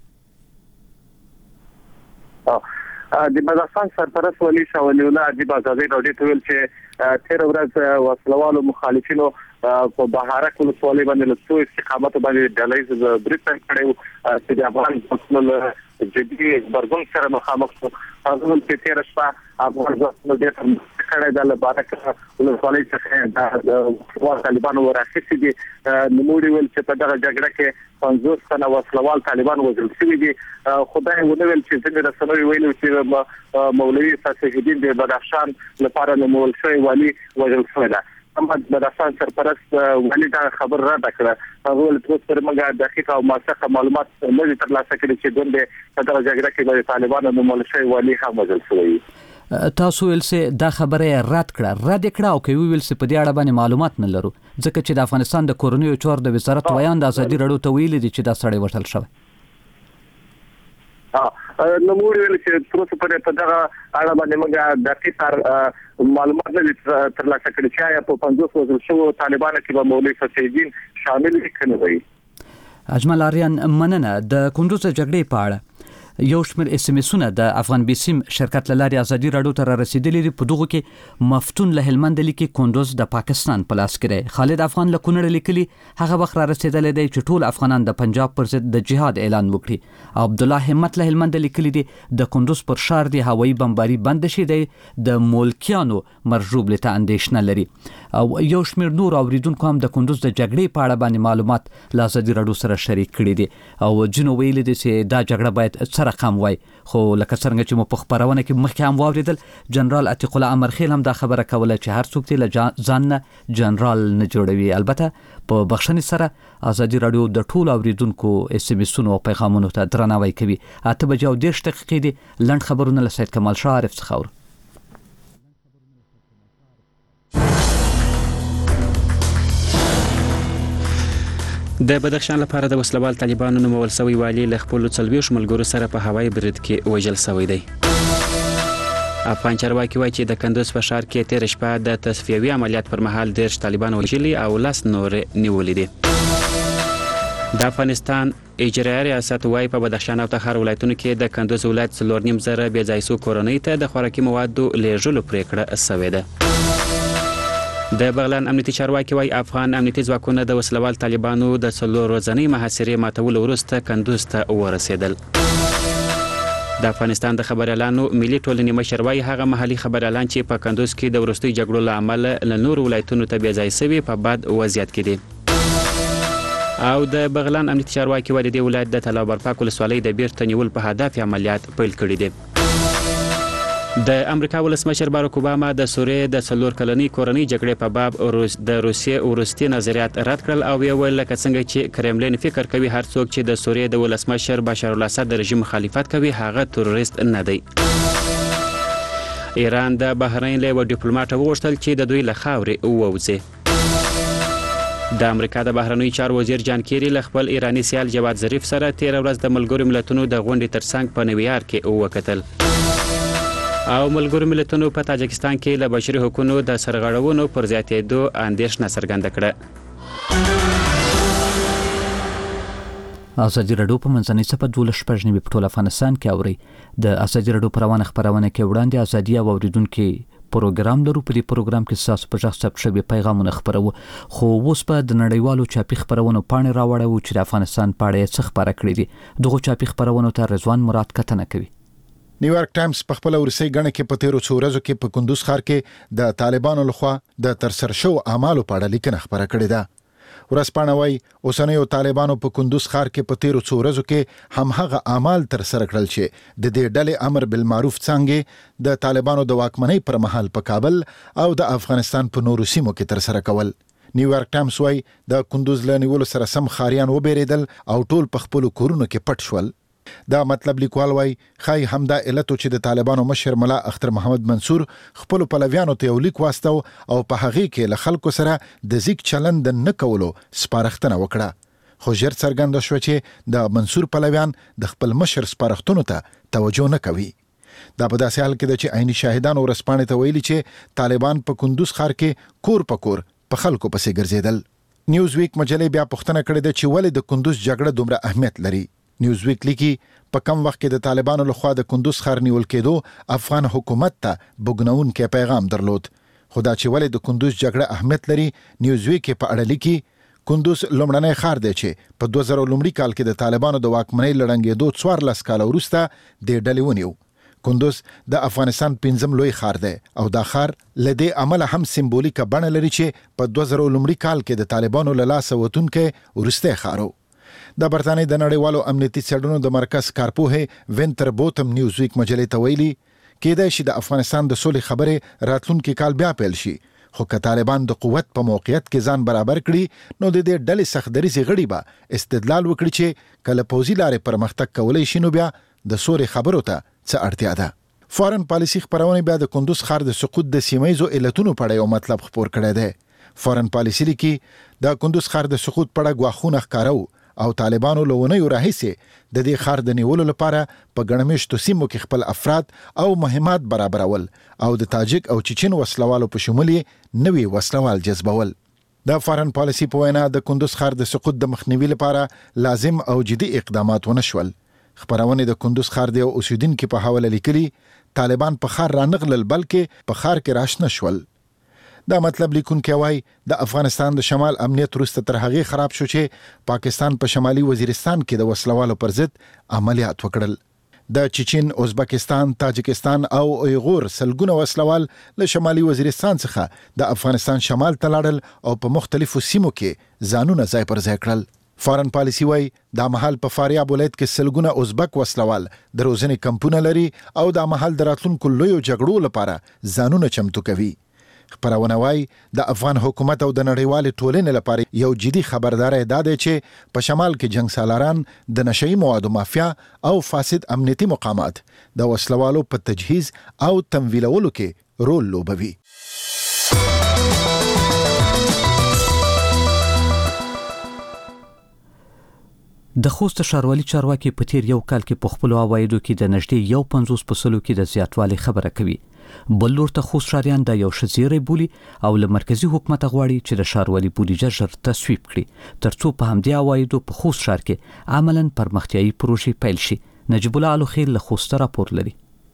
د بدخشان سرپرست ولی شاه ولی الله عجیب ازادي رادیو ته ویل چې تیر ورځ وسلوالو مخالفینو په بهارک ولسوالۍ باندې له څو استقامت باندې ډلې بریټن کړو چې د افغان ځواکونو جدي برګون سره مخامخ شو. هغه چې تیر شپه افغان ځواکونو د کړه د بهارک ولسوالۍ څخه د طالبانو ورخصي دي. نموړي ول چې په دغه جګړه کې 50 تنه وسلوال طالبان وژل شوي دي. خدای ونویل چې څنګه رسنوي ویلو چې مولوي صفیالدین د بدخشان لپاره نومول شوی والی وژل شوی دی. اما د بدخشان سرپرست ولی دا خبر را دکړه. هغه ول تر اوسه موږ دقیق او موثق معلومات نه ترلاسه کړي چې د په دغه جګړه کې د طالبانو نومول شوی والی هم وژل شوی. تاسو ویل چې دا خبره رد کړه او کوي ویل چې په دې اړه باندې معلومات نه لرو ځکه چې د افغانستان د کورونیو چارو د وزارت ویان د ازادي رادیو ته ویل دي چې دا سړی وژل شوی. نو موږ ویل چې تر اوسه پورې په دغه اړه باندې موږ دقیق معلومات نه ترلاسه کړي چې په 50 وزل شو طالبانو کې به مولوي فتح‌الدین شامل کړي. اجمل آریان مننه. د کندوز جګړې په اړه یو شمېر اس ام اسونه د افغان بیسیم شرکت لاري ازادي راډیو ته رسیدلي دي. په دغه کې مفتون له هلمند لیکي کندوز د پاکستان په لاس کې دی. خالد افغان له کونړ لیکلي هغه وخت را رسیدلی دی چې ټول افغانان د پنجاب پر ضد د جهاد اعلان وکړي. او عبد الله همت له هلمند لیکلي دي د کندوز پر شار دی هوایي بمباري بند شي دی د مولکیانو مرجوب لته اندیشنه لري. او یو شمېر نور اوریدونکو هم د کندوز د جګړې په اړه باندې معلومات له ازادي راډیو سره شریک کړي دي. او جنو ویلي دي چې دا جګړه باید رقم وای. خو لکه څنګه چې مو په خبرونه کې مخکې هم واوریدل جنرال عتیق الله امرخیل هم دا خبره کوله چې هر څوک له ځان نه جنرال نه جوړوي. البته په بخښنې سره ازادي راډیو د ټولو اوریدونکو اس ام اسونو او پیغامونو ته درناوی کوي. 8:30 دقیقې دي. لنډ خبرونه له سید کمال شاه عارف څخه اورو. د بدخشان لپاره د وسلوال طالبانو نومول شوی والی له خپل 40 ملګرو سره په هوایي برید کې وژل شوی دی. افغان چارواکي وایي چې د کندوز په ښار کې تیر شپه د تصفیوي عملیات پر مهال 10 طالبان وژلي او 10 نور نیولي دي. د افغانستان اجرایي ریاست وایي په بدخشان او تخار ولایتونو کې د کندوز ولایت 4.5 بیا ځایسو کورنۍ ته د خوراکي موادو لیږلو پریکړه شوې ده. د بغلان امنیتي چارواکي وایي افغان امنیتي ځواکونه د وسلوال طالبانو د 4 ورځنۍ محاصرې ماتولو وروسته کندوز ته ورسېدل. د افغانستان د خبريالانو ملي ټولنې مشر وایي هغه محلي خبريالان چې په کندوز کې د وروستي جګړو له امله له نور ولایتونو ته بیا ځای شوي په بد وضعیت کې دي. او د بغلان امنیتي چارواکي وایي د ولایت د طلا برپاک ولسوالۍ د بیرته نیول په هدف عملیات پیل کړي دي. د امریکا ولسمشر باراک اوباما د سوریې د 4 کلنۍ کورنۍ جګړې په باب د روسیې وروستي نظریات رد کړل او ویل لکه څنګه چې کرملین فکر کوي هر څوک چې د سوریې د ولسمشر بشار الاسد د رژیم مخالفت کوي هغه تروریست نه دی. ایران د بحرین له ډیپلوماټ وغوښتل چې د دوی له خاورې ووځي. د امریکا د بهرنیو چارو وزیر جان کیری له خپل ایرانی سیال جواد ظریف سره 13 ورځ د ملګرو ملتونو د غونډې ترڅنګ په نیویارک کې وکتل. او ملګرو ملتونو په تاجکستان کې له بشري حقوقو د سرغړونو پر زیاتېدو اندېښنه څرګنده کړه. ازادي راډیو په منځنۍ صفحه 12 په ټول افغانستان کې اوري. د ازادي راډیو پروانه خبرونه کې وړاندې ازادي او اوریدونکو پروګرام لرو. په دې پروګرام کې تاسو په ځخ ثبت شوی پیغامونه خبرو. خو اوس په د نړیوالو چاپی خبرونو پاڼې راوړو چې د افغانستان په اړه څه خبره کړې دي. دغه چاپی خبرونو ته رضوان مراد کتنه کوي. نیویارک ټایمز په خپل ورسي غنه کې په 13 ورځو کې په کندوز ښار کې د طالبانو لخوا د ترسره شو اعمالو په اړه لیکنه خبره کړې ده. ورسپانه وای اوسنیو طالبانو په کندوز ښار کې په 13 ورځو کې هم هغه اعمال ترسره کړل چې د دې ډلې امر بالمعروف څنګه د طالبانو د واکمنۍ پر مهال په کابل او د افغانستان په نورو سیمو کې ترسره کول. نیویارک ټایمز وای د کندوز لنیولو سره سم خاریان وبېریدل او ټول په خپل کورونو کې پټ شول. دا مطلب لیکوال وای خای همدا علت چې د طالبانو مشر ملا اختر محمد منصور خپل پلویانو ته یو لیک واستو او په هغه کې له خلکو سره د زیک چلند نه کولو سپارښتنه وکړه. خو ژر څرګند شو چې د منصور پلویان د خپل مشر سپارښتنو ته توجه نه کوي. دا په داسې حال کې چې عیني شاهدان ورسپانې ته ویلي چې طالبان په کندوز ښار کې کور په کور په خلکو پسې ګرځیدل. نیوز ویک مجلې بیا پوښتنه کړې ده چې ولې د کندوز جګړه دومره اهمیت لري. نیوز ویک لیکي په کم وخت کې د طالبانو لخوا د کندوز ښار نیول کېدو افغان حکومت ته بګناونکی پیغام درلود. خدا چې ولې د کندوز جګړه اهمیت لري نیوز ویک په اړه لیکي کندوز لومړنی ښار دی چې په 2000 لومړي کال کې د طالبانو د واکمنۍ لړنګېدو 14 کال وروسته د ډلې ونیو. کندوز د افغانستان 5م لوی ښار دی او دا ښار لدې عمل هم سمبولیک بڼه لري چې په 2000 لومړي کال کې د طالبانو له لاسه وتونکي ورسته ښارو. د برتانیې د نړیوالو امنیتي څېړنو د مرکز کارپوهه وینټر بوتم نیوز ویک مجلې ته ویلي کېدای شي د افغانستان د سولې خبرې راتلونکي کال بیا پیل شي. خو که طالبان د قوت په موقعیت کې ځان برابر کړي نو د دې ډلې سختدریزي غړي به استدلال وکړي چې کله پوځي لارې پرمختګ کولای شي نو بیا د سولې خبرو ته څه اړتیا ده. فارن پالیسي خبرونه بیا د کندوز ښار د سقوط د سیمایزو علتونو په اړه یو مطلب خبر کړی دی. فارن پالیسي لیکي د کندوز ښار د سقوط په اړه غواخونه ښکارو او طالبانو لونیو راهیسه د دې ښار د نیولو لپاره په ګڼمشتو سیمو کې خپل افراد او مهمات برابرول او د تاجک او چچن وسلوالو په شمول نوي وسلوال جذبول. د فارن پالیسی په وینا د کندوز ښار د سقوط د مخنیوي لپاره لازم او جدي اقدامات ونشول. خبرونه د کندوز ښار د اوسیدونکو په حواله لیکلي طالبان په ښار رانغلل بلکې په ښار کې راشنه شول. دا مطلب لیکونکي وایي د افغانستان د شمال امنیت وروسته تر هغه خراب شو چې پاکستان په شمالي وزیرستان کې د وسلوالو پر ضد عملیات وکړل. د چچن، ازبکستان، تاجکستان او ایغور سلګونه وسلوال له شمالي وزیرستان څخه د افغانستان شمال ته لاړل او په مختلفو سیمو کې ځانونه ځای پر ځای کړل. فارن پالیسی وایي دا مهال په فاریاب ولایت کې سلګونه ازبک وسلوال د روزنې کمپونه لري او دا مهال د راتلونکو لویو جګړو لپاره ځانونه چمتو کوي. خبرونه وایي د افغان حکومت او د نړیوالې ټولنې لپاره یو جدي خبرداری دا دی چې په شمال کې جنگ سالاران د نشئی موادو مافیا او فاسد امنیتي مقامات د وسلوالو په تجهیز او تمویلولو کې رول لوبوي. د خوست ښاروالي چارواکي په تیر یو کال کې په خپل عوایدو کې د نږدې 50% کې د زیاتوالي خبره کوي. بل لور ته خوست ښاریان د یو شزيري بولی او له مرکزی حکومت غواړي چې د ښاروالي بودیجه ژر تصویب کړي ترڅو په همدې عوایدو په خوست ښار کې عملاً پرمختیايي پروژې پیل شي. نجیب الله علوخیل له خوست راپور لري.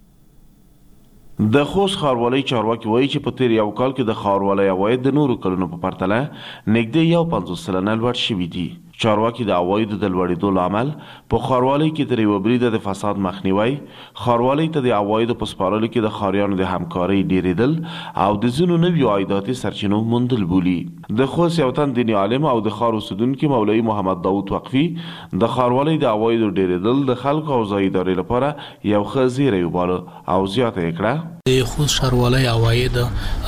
د خوست ښاروالۍ چارواکي وایي چې په تیر یو کال کې د ښاروالۍ عواید د نورو کلونو په پرتله نږدې 50% لوړ شوي دي. چارواکي د عوایدو د لوړېدو لامل په ښاروالۍ کې تر یوه بریده د فساد مخنیوی، ښاروالۍ ته د عوایدو په سپارلو کې د ښاریانو د همکارۍ ډیرېدل او د ځینو نویو عایداتي سرچینو موندل بولي. د خوست یو تن دیني عالم او د ښار اوسیدونکي مولوي محمد داود وقفي د ښاروالۍ د عوایدو ډیرېدل د خلکو او ځایي ادارې لپاره یو ښه زیری وباله او زیاته یې کړه. د خوست ښاروالۍ عواید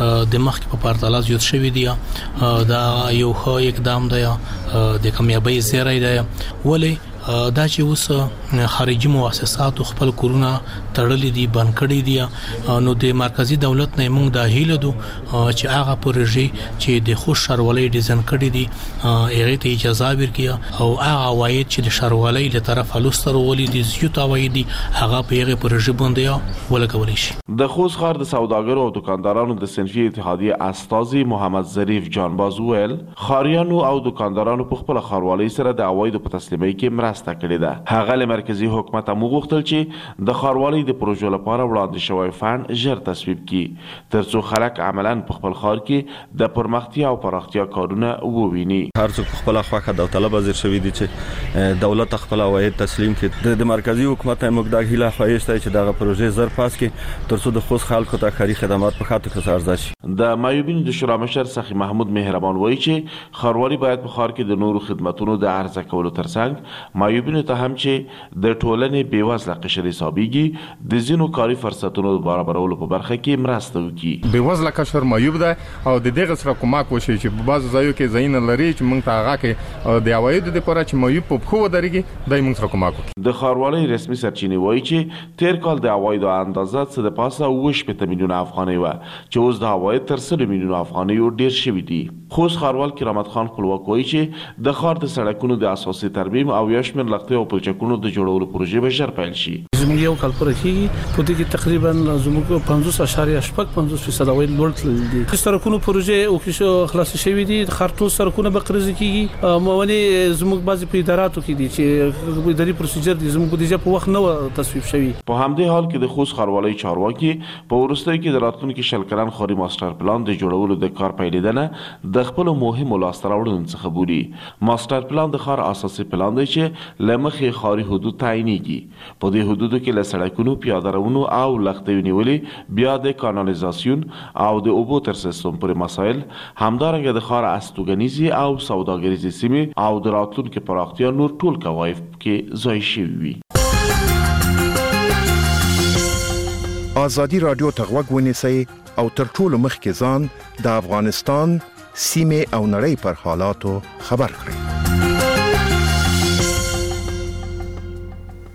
د مخکې په پرتله زیات شوي دي. دا یو ښه اقدام دی، د کامیابۍ زیری دی. ولې دا چې اوس خارجي مؤسسات خپل کورونه تړلې دي، بند کړي دي، نو د مرکزی دولت نه موږ د هیله دو چې هغه پروژې چې د خوست ښاروالۍ ډیزاین کړي دي هغه ته اجازه ورکړي او هغه عواید چې د ښاروالۍ له طرفه لوستر ولې دي زیات عواید دي هغه په هغه پروژې باندې ولګول شي. د خوست ښار د سوداګرو او دکاندارانو د صنفي اتحادیې استازي محمد ظریف جانباز ویل ښاریانو او دکاندارانو په خپل ښاروالۍ سره د عوایدو په تسلیمۍ کې مرسته کړې ده. هغه له مرکزی حکومت هم وغوښتل چې د ښاروالۍ د پروژو لپاره وړاندې شوی فند ژر تصویب کړي ترڅو خلک عملاً په خپل ښار کې د پرمختیا او پراختیا کارونه وویني. هر څوک په خپل خواخه د طلب حاضر شوی دي چې دولت خپل عواید تسلیم کړي. د مرکزی حکومت هم موږ د هیله خوښته چې دغه پروژې زر پاس کړي ترڅو د خوست خلکو ته ښاري خدمات په خاطر کې ارزښت شي. د مایوبین د شورا مشر سخی محمود مهربان وایي چې ښاروالي باید په ښار کې د نورو خدماتونو د عرضه کولو ترڅنګ مایوبینو ته هم چې د ټولنې بیوزله قشر حسابيږي د ځینو کاري فرصتونو برابرولو په برخه کې مرسته وکړي. بیوزله قشر مایوب ده او د دغه سره کومک وشي چې په بعضو ځایو کې ځایونه لري چې موږ ته هغه کې د عوایدو لپاره چې مایوب په خو درېږي دای موږ سره کومک وکړي. د ښاروالۍ رسمي سرچینې وایي چې تیر کال د عوایدو اندازه څه د پاسه 8 میلیونه افغانۍ و چې اوس د عواید تر 100 میلیونه افغانۍ ډیر شوي دي. خوست ښاروال کرامت خان خپلواک وایي چې د ښار د سړکونو د اساسي ترمیم او یو شمېر لښتې او پلچکونو د جوړولو پروژې به ژر پیل شي. زموږ یو کال پوره کېږي په دې کې تقریبا زموږ 50.5% عواید لوړ تللي دي. سړکونو پروژې او کې خلاص شوي دي، خرطوم سړکونه به قرض کېږي. مونږ زموږ بعضي په اداراتو کې دي چې اداري پروسیجر دي زموږ بودیجه په وخت نه تصویب شوی. په همدې حال کې د خوست ښاروالۍ چارواکي په وروستیو کې د راتلونکي شل کلن ښاري ماستر پلان د جوړولو د کار پیلېدنه د خپلو مهمو لاسته راوړنو څخه بولي. ماستر پلان د ښار اساسي پلان دی چې له مخې ښاري حدود تعینېږي. په دې حدودو کې له سړکونو، پیاده روونو او لښتیو نیولې بیا د کانالیزاسیون او د اوبو تر سیستم پورې مسایل، همدارنګه د ښار استوګنیزې او سوداګریزې سیمې او د راتلونکي پراختیا نور ټول کوایف کې ځای شوي وي. ازادي رادیو ته غوږ ونیسئ او تر ټولو مخکې ځان د افغانستان سیمې او نړۍ پر حالاتو خبر کړئ.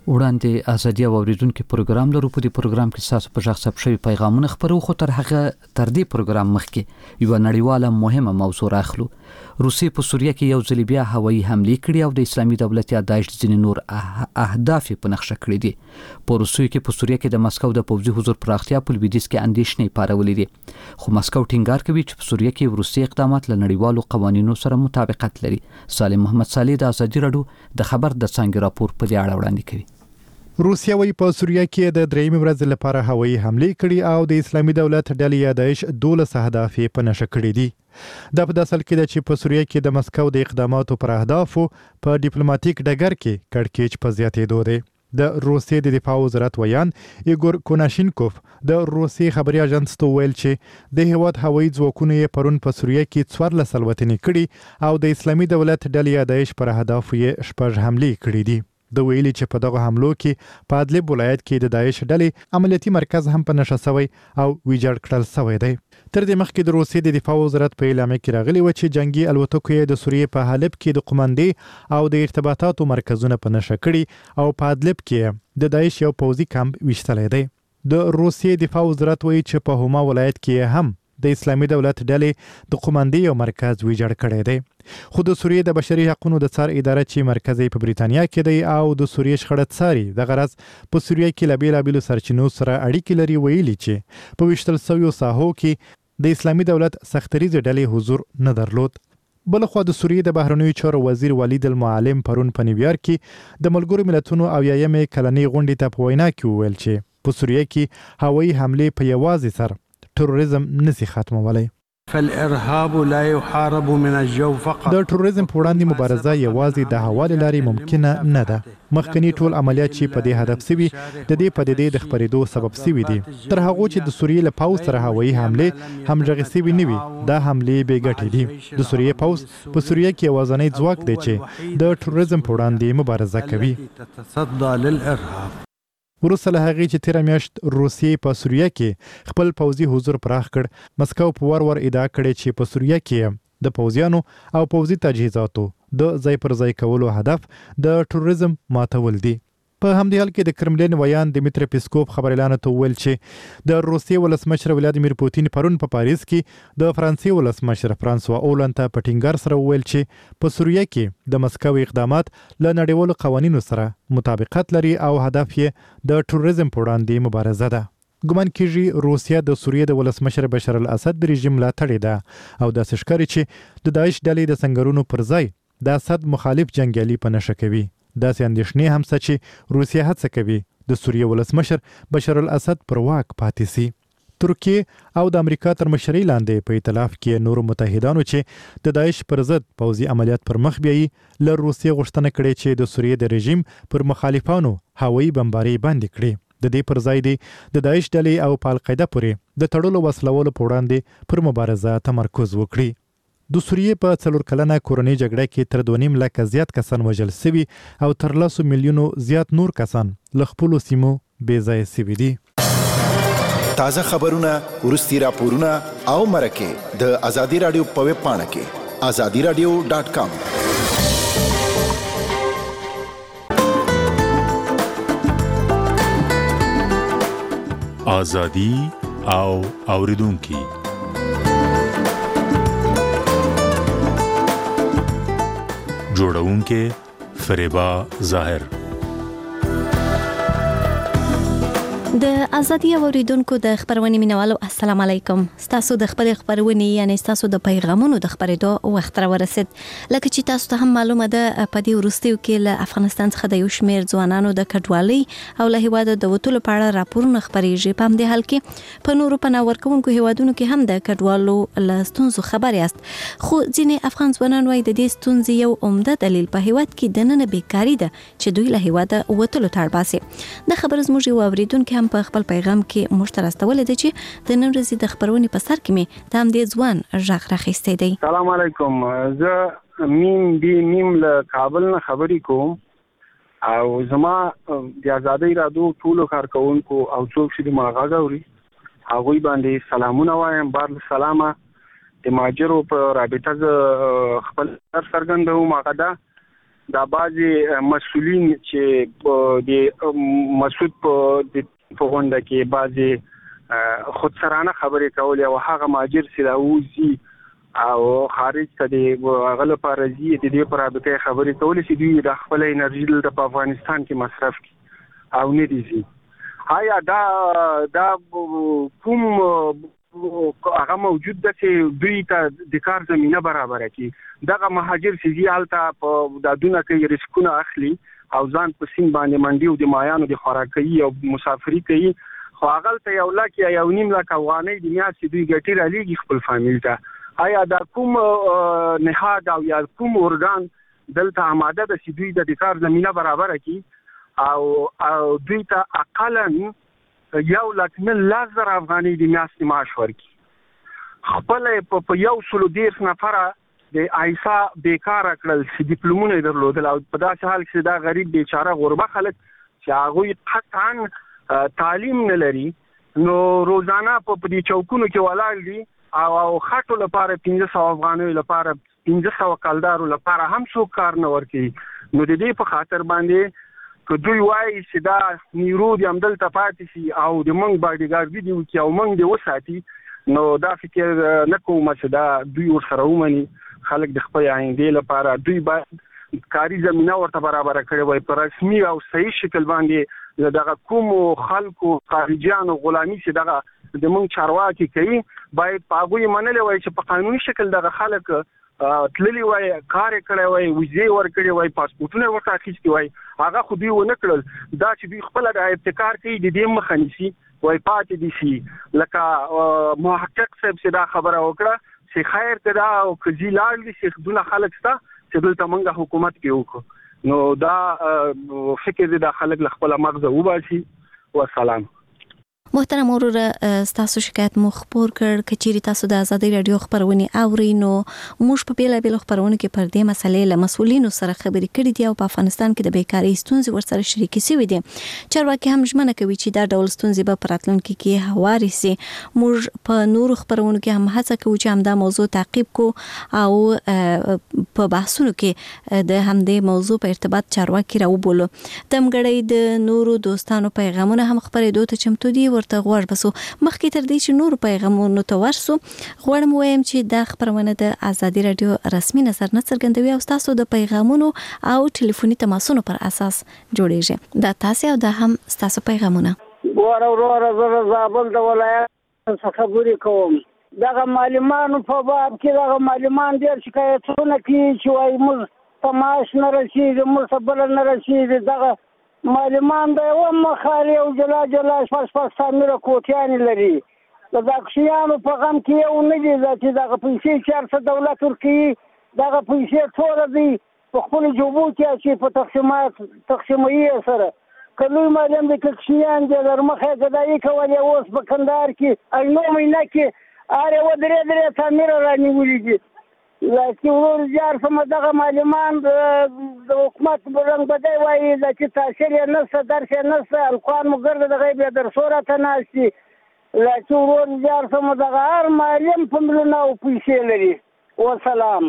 وړاندې ازادي او اوریدونکو پروګرام لرو. په دې پروګرام کې تاسو په ځخ ثبت شوی پیغامونه خبرو، خو تر دې پروګرام مخکې یو نړیواله مهمه موضوع راخلو. روسیې په سوریه کې یو ځل بیا هوایي حمله کړې او د اسلامي دولت یا داعش ځینې نور اهداف په نقشه کړې دي. په روسیې کې په سوریه کې د مسکو د پوځي حضور پراختیا په لویدیځ کې اندېښنې پارولې دي، خو مسکو ټینګار کوي چې په سوریه کې روسي اقدامات له نړیوالو قوانینو سره مطابقت لري. سالم محمد صالح د ازادي راډیو د خبر د څنګه راپور په دې اړه وړاندې کوي. روسیا وی په سوریه کې د درېمې ورځې لپاره هوایي حمله کړې او د اسلامي دولت ډلې یا داعش 12 اهداف په نشه کړې دي. دا په داسل کې د چې په سوریه کې د مسکو د اقداماتو پر اهدافو په ډیپلوماټیک ډګر کې کړکېچ په زیاتېدو دی. د روسیې د دفاع وزارت ویان ایګور کوناشینکوف د روسیې خبري اژانس ته ویل چې د هیواد هوایي ځواکونو یې پرون په سوریه کې 14 الوتنې کړي او د اسلامي دولت ډلې یا داعش پر اهدافو یې 6 حملې کړې دي. د ویلي چې په دغه حملو کې په ادلب ولایت کې د داعش ډلې عملیاتي مرکز هم په نشه شوی او ویجاړ کړل شوی دی. تر دې مخکې د روسیې د دفاع وزارت په اعلامیه کې راغلی و چې جنگي الوتکو یې د سوریې په حلب کې د قومندې او د ارتباطاتو مرکزونه په نشه کړي او په ادلب کې د داعش یو پوځي کمپ ویشتلی دی. د روسیې دفاع وزارت وایي چې په هما ولایت کې هم د اسلامي دولت ډلې د قومندې یو مرکز ویجاړ کړی دی. خو د سوریې د بشري حقوقو د څار اداره چې مرکز یې په بریتانیا کې دی او د سوریې شخړه څاري د غرض په سوریه کې له بیلابېلو سرچینو سره اړیکې لري، ویلي چې په ویشتل شویو ساحو کې د اسلامي دولت سختریزې ډلې حضور نه درلود. بلخوا د سوریې د بهرنیو چارو وزیر ولید المعلم پرون په نیویارک کې د ملګرو ملتونو او یایمې کلنۍ غونډې ته په وینا کې وویل چې په سوریه کې هوایي حملې په یوازې سر تروریزم نسی ختمولی. فالارهاب لا يحارب من الجو فقط. د تروریزم په وړاندې مبارزه یوازې د هوا له لارې ممکنه نه ده. مخکنی ټول عملیات چې په دې هدف سوي د دې پدیدې د خپرېدو سبب سوي دي. تر هغه چې د سوریې له پوځ سره هوایي حمله همغږي سوي نه وي، دا حملې بې ګټې دي. د سوریې پوځ په سوریه کې یوازینی ځواک دی چې د تروریزم په وړاندې مبارزه کوي. تتصدى للارهاب. وروسته له هغې چې تیره میاشت روسیې په سوریه کې خپل پوځي حضور پراخ کړ، مسکو په ور ادعا کړې چې په سوریه کې د پوځیانو او پوځي تجهیزاتو د ځای پر ځای کولو هدف د تروریزم ماتول دي. په همدې حال کې د کرملین ویان دمیتری پیسکوف خبريالانو ته ویل چې د روسیې ولسمشر ولادیمیر پوتین پرون په پاریس کې د فرانسې ولسمشر فرانسوا اولند ته په ټینګار سره ویل چې په سوریه کې د مسکو اقدامات له نړیوالو قوانینو سره مطابقت لري او هدف یې د تروریزم په وړاندې مبارزه ده. ګمان کېږي روسیا د سوریې د ولسمشر بشار الاسد د رژیم ملاتړې ده او داسې ښکاري چې د داعش ډلې د سنگرونو پر ځای د اسد مخالف جنگیالي په نشه کوي. داسې اندېښنې هم شته چې روسیا هڅه کوي د سوریې ولسمشر بشار الاسد پر واک پاتې شي. ترکیه او د امریکا تر مشرۍ لاندې په ائتلاف کې نور متحدانو چې د داعش پر ضد پوځي عملیات پر مخ بیایي له روسیې غوښتنه کړې چې د سوریې د رژیم پر مخالفانو هوایي بمباري بند کړي. د دې پر ځای دی د داعش ډلې او په القاعده پورې د تړلو وسلوالو په وړاندې پر مبارزه تمرکز وکړي. د سوریې په 4 کلنه کورنۍ جګړه کې تر 2.5 لکه زیات کسان وژل شوي او تر 100 میلیونو زیات نور کسان له خپلو سیمو بې ځایه شوي دي. تازه خبرونه، ورستي راپورونه او مرکې د ازادي رادیو په ویب پاڼه کې azadiradio.com. ازادي او اوریدونکو جوړونکې فریبا ظاهر. د ازادي اوریدونکو د خبرونې مینوالو السلام علیکم. تاسو د خپل خبرونې یعنی تاسو د پیغامونو د خبرېدو وخت را ورسید. لکه چې تاسو ته هم معلومه ده په دې وروستیو کې له افغانستان څخه د یو شمېر ځوانانو د کډوالۍ او له هیواده د وټولو په اړه راپورونه خبرېږي. په همدې حال کې په نورو پناه ورکوونکو هیوادونو کې هم د کډوالو له ستونزو خبر یاست. خو ځینې افغان ځوانان وایي د دې ستونزې یو عمده دلیل په هیواد کې دننه بیکاری ده چې دوی له هیواده وټولو ته اړ باسي. د خبر زموږ یو اوریدونکو هم په خپل پیغام کې مشترستول دي چې د نن ورځې د خبرونې په سر کې مې د همدې ځوان غږ راخیستی دی. السلام علیکم. زه میم له کابل نه خبرې کوم او زما د ازادۍ رادیو ټولو کارکونکو او څوک چې ما غږ اوري هغوی باندې سلامونه وایم. بار سلامه د ماجرو په رابطه خپل څرګندوم. هغه دا دا بعضي مسؤلین چې د مسعود په غونډه کې بعضي خودسرانه خبرې کولې او هغه ماجر چې راوځي او خارج ته د غل پارزي د دې پر رابطه خبرې کولې چې دوی د خپل انرژي د افغانستان کې مصرف کړي او نه دي. آیا دا کوم هغه موجود ده چې دوی ته د کار زمينه برابر کړي؟ دغه مهاجر چې حالته په دادونه کې ریسکونه اخلي او ځان په سین باندې منډي او د مایانو د خوراکي او مسافري کوي، خو هغه ته یو لک یا یو نیم لک افغانۍ د میاشتې دوی ګټي را لېږي خپل فامیل ته. آیا دا کوم نهاد او یا کوم ارګان دلته آماده ده چې دوی د کار زمينه برابر کړي او دوی ته اقلا 1,00,000 افغانۍ د میاشتې معاش ورکړي؟ خپل په 110 نفره د ایسا بیکاره کړل چې ډیپلومونه درلودل او په داسې حال کې دا غریب بیچاره غربه خلک چې هغه قطعا تعلیم نه لري، نو روزانه په دې چوکونو کې ولاړ دي او خاطو لپاره 1500 افغانۍ لپاره 1500 کلدارو لپاره هم څوک کار نه ورکړي. نو د دې په خاطر باندې که دوی وایي چې دا نیرو د همدلته پاتې شي او د منګ باډیګارد دی او منګ دی وساتي، نو دا فکر نه کوم چې دا دوی ورسره ومني. خلک د خپل آینده لپاره دوی باید کاري زمينه ورته برابر کړي وای په رسمي او صحیح شکل باندې دغه کوم خلکو خارجيانو غلامي چې دغه د مونږ چارواکي کوي باید پاغوي منلې وای چې په قانوني شکل دغه خلک تللی وای، کار کړی وای، ویزې ورکړي وای، پاسپورتونه ورته اخیستي وای، هغه خو دوی ونه کړل. دا چې دوی خپل د ابتکار کوي د دې مخه نیسي وای پاتې دي شي. لکه محقق صاحب چې دا خبره وکړه چې خیر ته دا او کزي لاړ دي چې دونه خلک ستا چې دلته موږ حکومت کې وکړو، نو دا فکر دې د خلک له خپل مغزه وباسي. والسلام. محترم اورور تاسو شکایت مو خبر کړ کچېری تاسو د ازادي رادیو خبرونه اوري، نو موږ په بیل خبرونه کې پر دې مسلې له مسؤلینو سره خبرې کړې دي او په افغانستان کې د بیکاری ستونزې ورسره شریکې شوې دي. چارواکي هم ژمنه کوي چې دا ډول ستونزې به په راتلونکي کې هواري سي. موږ په نورو خبرونو کې هم هڅه کوو چې همدا موضوع تعقیب کو او په بحثونو کې د همدې موضوع په ارتباط چارواکي راوبولو. دمګړی د نورو دوستانو پیغامونه هم خبرېدو ته چمتو دي. ورته غوړ بسو مخکې تر دې چې نور پیغامونو ته ورسو غوړم وایم چې دا خبرونه د ازادي رادیو رسمي نظر نه څرګندوي او تاسو د پیغامونو او ټلیفوني تماسونو پر اساس جوړیږي. دا تاسو او دا هم تاسو پیغامونه ورور زره زابل د ولایت څخه خبرې کوم. دغه معلوماتو په باب کې دغه معلومات ډیر شکایتونه کوي چې وايي موږ تماش نه رسیږي، موږ صبر نه رسیږي. دغه معلومان د یو مخالي او جلا شپږ سامره کوټیان لري. د داکشیانو په غم کې یو نه دي چې دغه پیسې 400 دولت ورکړي، دغه پیسې ټول دي په خپل جوبو کې چې په تقسیمي سره کله معلوم دي کښیان د درمخه غدای کولې اوس په کندهار کې اينو مینه کې اره و درې تعمیر رانیولې دي. لکه ورور جار سم دغه معلومان د حکومت برنګ بدای وایي چې تاثیر نه څه درس نه څه القان مګر د غیب در صورت نه شي. لکه ورور جار سم دغه هر معلم په ملونه او پیسې لري. والسلام.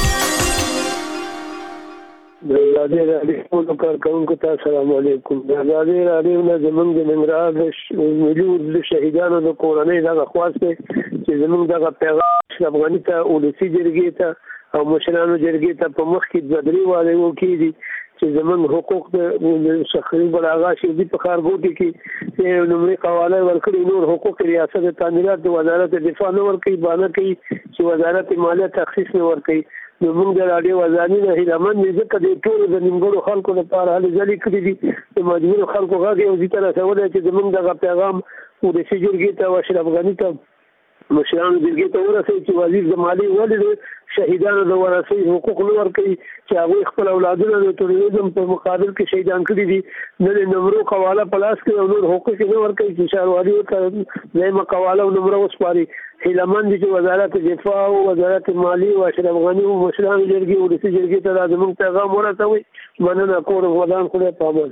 د ازادي رادیو د کارکونکو ته السلام علیکم. د ازادي رادیو نه زمونږ د ننګرهار د مليون د شهیدانو د کورنۍ دغه خواسته چې زمونږ دغه پیغام افغاني ته ولسی جرګې ته او مشرانو جرګې ته په مخ کې د درې والي وکړي چې زمونږ حقوق د شخصي بلاغه شي په خارګوټي کې نومري قواله ورکړي، نور حقوق ریاست تعمیرات د وزارت دفاع نه ورکړي، باندې کوي چې وزارت مالیه تخصیص نه ورکړي. نو موږ د راډیو ازادي نه هیلمن دي ځکه د ټول د نیمګړو خلکو لپاره هلي ځلې کړې دي د مجبور خلکو غږ یو ځای ته رسولی چې زموږ دغه پیغام ولسي جرګې ته او اشرف غني ته مشرانو جرګې ته ورسوي چې وزیر د مالیې ولې شهیدانو د ورثي حقوق نه ورکوي چې هغوی خپل اولادونه د تروریزم په مقابل کې شهیدان کړي دي، نه د نمرو قواله په لاس کې او نور حقوق نه ورکوي چې ښاروالي ورته دویمه قواله او نمره وسپاري. هیلمن دي چې وزارت دفاع او وزارت مالیې او اشرف غني او مشرانو جرګې ولسي جرګې ته زموږ پیغام ورسوي. مننه کوم ودان خدای په امان.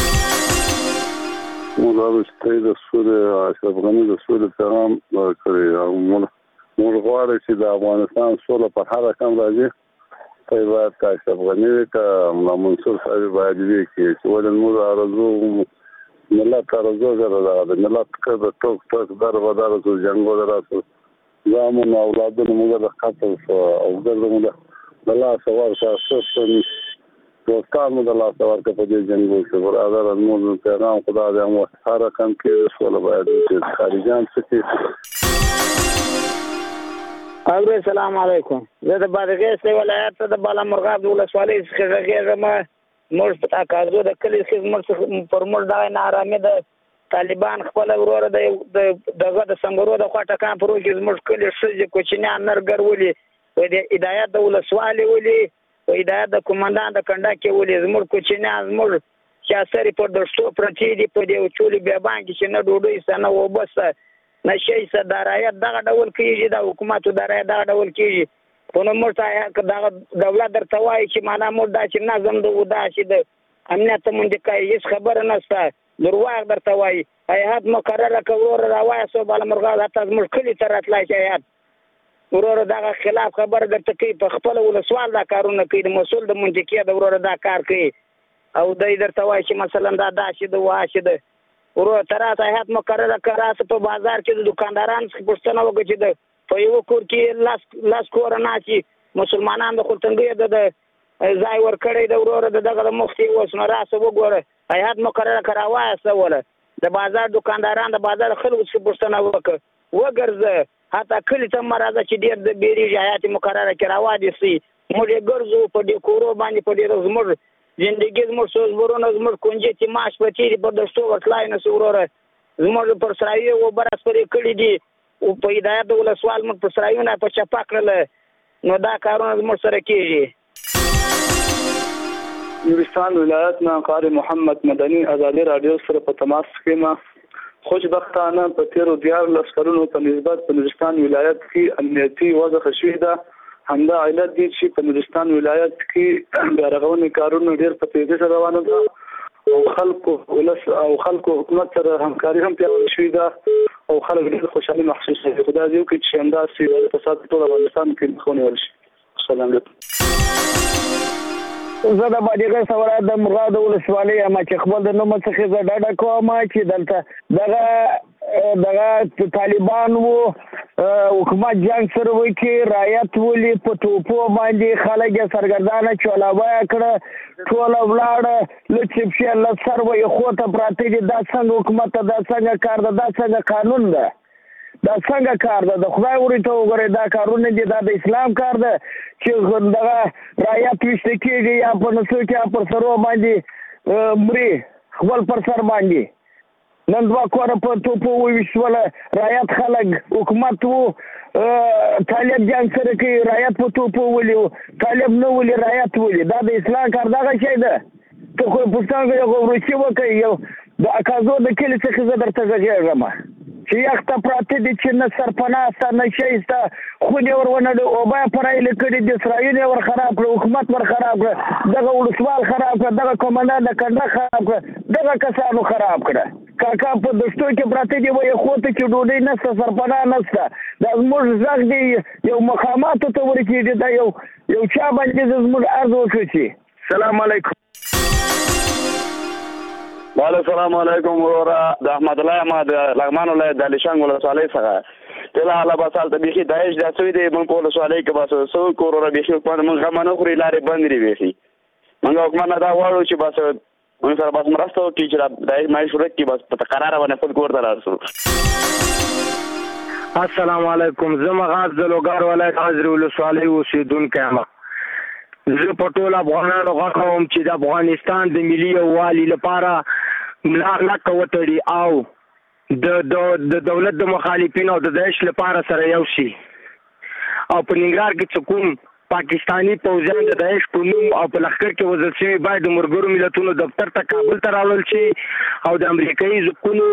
موږ د سولې اشرف غني د سولې پیغام ورکړی او موږ غواړو چې د افغانستان سوله په هر رقم راځي باید که اشرف غنی وي که ملا منصور صاحب باید وي چې ولې موږ ارزو ملت ارزو سره د ملت که د ټوک ټوک در بدر سو جنګو دراسو زامن اولادونه موږ د قتل او ګرځو د لاس ورکړه سیستم دوستان مو د لاس ورکړه په دې جنګو کې برادر موږ پیغام خدا دې مو هر کم کې رسول باید چې خارجان سکی. السلام علیکم. زه د بادغیس ولایت د بالا مرغاب د ولسوالۍ څخه راغلم. موږ په تاکازو د کلی خدمت پر موږ د نارامي د طالبان خپل ورور دغه د سنگرو د خواټه کان پرو کې موږ کلی شځه کوچنیان نرګر ولي په دې هدایت د ولسوالۍ ولي په هدایت د کمانډان د کنډا کې ولي موږ کوچنیان موږ شاسري په دشتو پرتی دي په دې چولي به باندې چې نه ډوډۍ سنه وبسه نشي صدارایت دغه ډول کیږي د حکومت درایت دغه ډول کیږي په نو مرته دغه دولت درته وایي چې معنا مور دا چې نظم د ودا چې د امنیت مونږ کوي هیڅ خبره نشته درواغ درته وایي هیات مقرره کور راوای سو بل مرغا تاسو موږ کلی تر اتلای چې هیات ورور دغه خلاف خبره درته کوي په خپل ولسوال دا کارونه کوي د مسول د منځکیه د ورور دا کار کوي او دای درته وایي چې مثلا دا داسې د واشه ده ورور تراته هیات مقرره کراس په بازار کې د دکاندارانو څخه پوښتنه وکړي چې په یو کور کې لاس کور نه چې مسلمانانو د خلتنګي د ځای ور کړی د ورور دغه مفتي اوس نه راس وګوره هیات مقرره کراوه سواله د بازار دکاندارانو د بازار خلکو څخه پوښتنه وکړه وګرځه حتی کلی ته مرزه چې ډیر د بیري هیات مقرره کراوه دي سي موږ ګرځو په دې کورو باندې په دې زموږ زندگی زموږ سوز ورونه زموږ کنجې چې ماش پتی په دشتو وټلای نه سوروره زموږ پر سرایي و برس پرې کړی دي او په هدایت د ولسوال موږ پر سرایونه په چپا کړل نو دا کارونه زموږ سره کیږي. نورستان ولایت نه قاری محمد مدني ازادي رادیو سره په تماس کې ما خوشبختانه په 13 لسکرونو په نسبت په نورستان ولایت کې امنیتي وضع خشوي ده. همدا علت دي چې په نورستان ولایت کې بیارغونې کارونه ډېر په تیزی سره روان دي او خلکو حکومت سره همکاري هم پیاوړې شوې ده او خلک ډېر خوشحالي محسوس کوي. خدای دې وکړي چې همداسې فساد ټول افغانستان کې مخنیول شي. السلام علیکم. زه د بادغیس ولایت د مرغاب ولسوالۍ یم چې خپل د نوم څخه زه ډاډه کوم چې دلته دغه طالبان وو حکومت جنگ سره وکړي رایت ولي په توپو باندې خلک سرګردانه چولاوه کړه ټول ولاړه لچپشي الله سر وي خو ته پراته دي دا څنګه حکومت دا څنګه کار دا څنګه قانون ده دا څنګه کار ده د خدای ورته وګوره دا کارونه دي دا د اسلام کار ده چې دغه رایت وشته کېږي یا په نسو کې پر سرو باندې مري خپل پر سر باندې نن دوا کور په توپو وشوله رایت خلک حکومت وو طالب جنگ سره کې رایت په توپو ولي طالب نو ولي رایت ولي دا د اسلام کار دغه شی ده ته خو پښتانه یو ورچی وکي یو د اکازو د کلی څخه زه درته غږیږم چې یخته پراته دي چې نه سرپناسته نه شیسته خو دې ورونه او بیا پرایل کړي د اسرائیل ور خراب کړ حکومت ور خراب کړ دغه ولسوال خراب کړ دغه کمانډان د کنده خراب کړ دغه کسانو خراب کړ کاکا په دشتو کې پراته دي وای خو ته چې ډوډۍ نسته سرپنا نسته دا موږ زغ دي یو مقامات ته ورکیږي دا یو چا باندې زموږ ارزو وکړي. السلام علیکم. السلام علیکم ورورا د احمد الله احمد لغمان ولایت د لشنګ ولسوالۍ څخه تل حالا بسال ته بيخي دایښ د سوي دی مونږ په ولسوالۍ کې بس سو کورونه بيخي په مونږ غمنه خوري لارې بندې دی بيخي مونږ حکومت دا وایو چې بس مونږ سره بس مرسته وکړي چې دایښ مې شروع کی بس په قرار باندې خپل کور ته راسو. السلام علیکم. زما غاز د لوګار ولایت حاضر ولسوالۍ اوسیدونکو یم. زه په ټول افغانانو غواړم چې د افغانستان د ملي یووالي لپاره ملا وتړي او د دولت د مخالفینو او د داعش لپاره سره یو شي او په ننګرهار کې چې کوم پاکستانی پوځیان د داعش په نوم او په لښکر کې وژل شوي باید د ملګرو ملتونو دفتر ته کابل ته راوړل شي او د امریکایي ځواکونو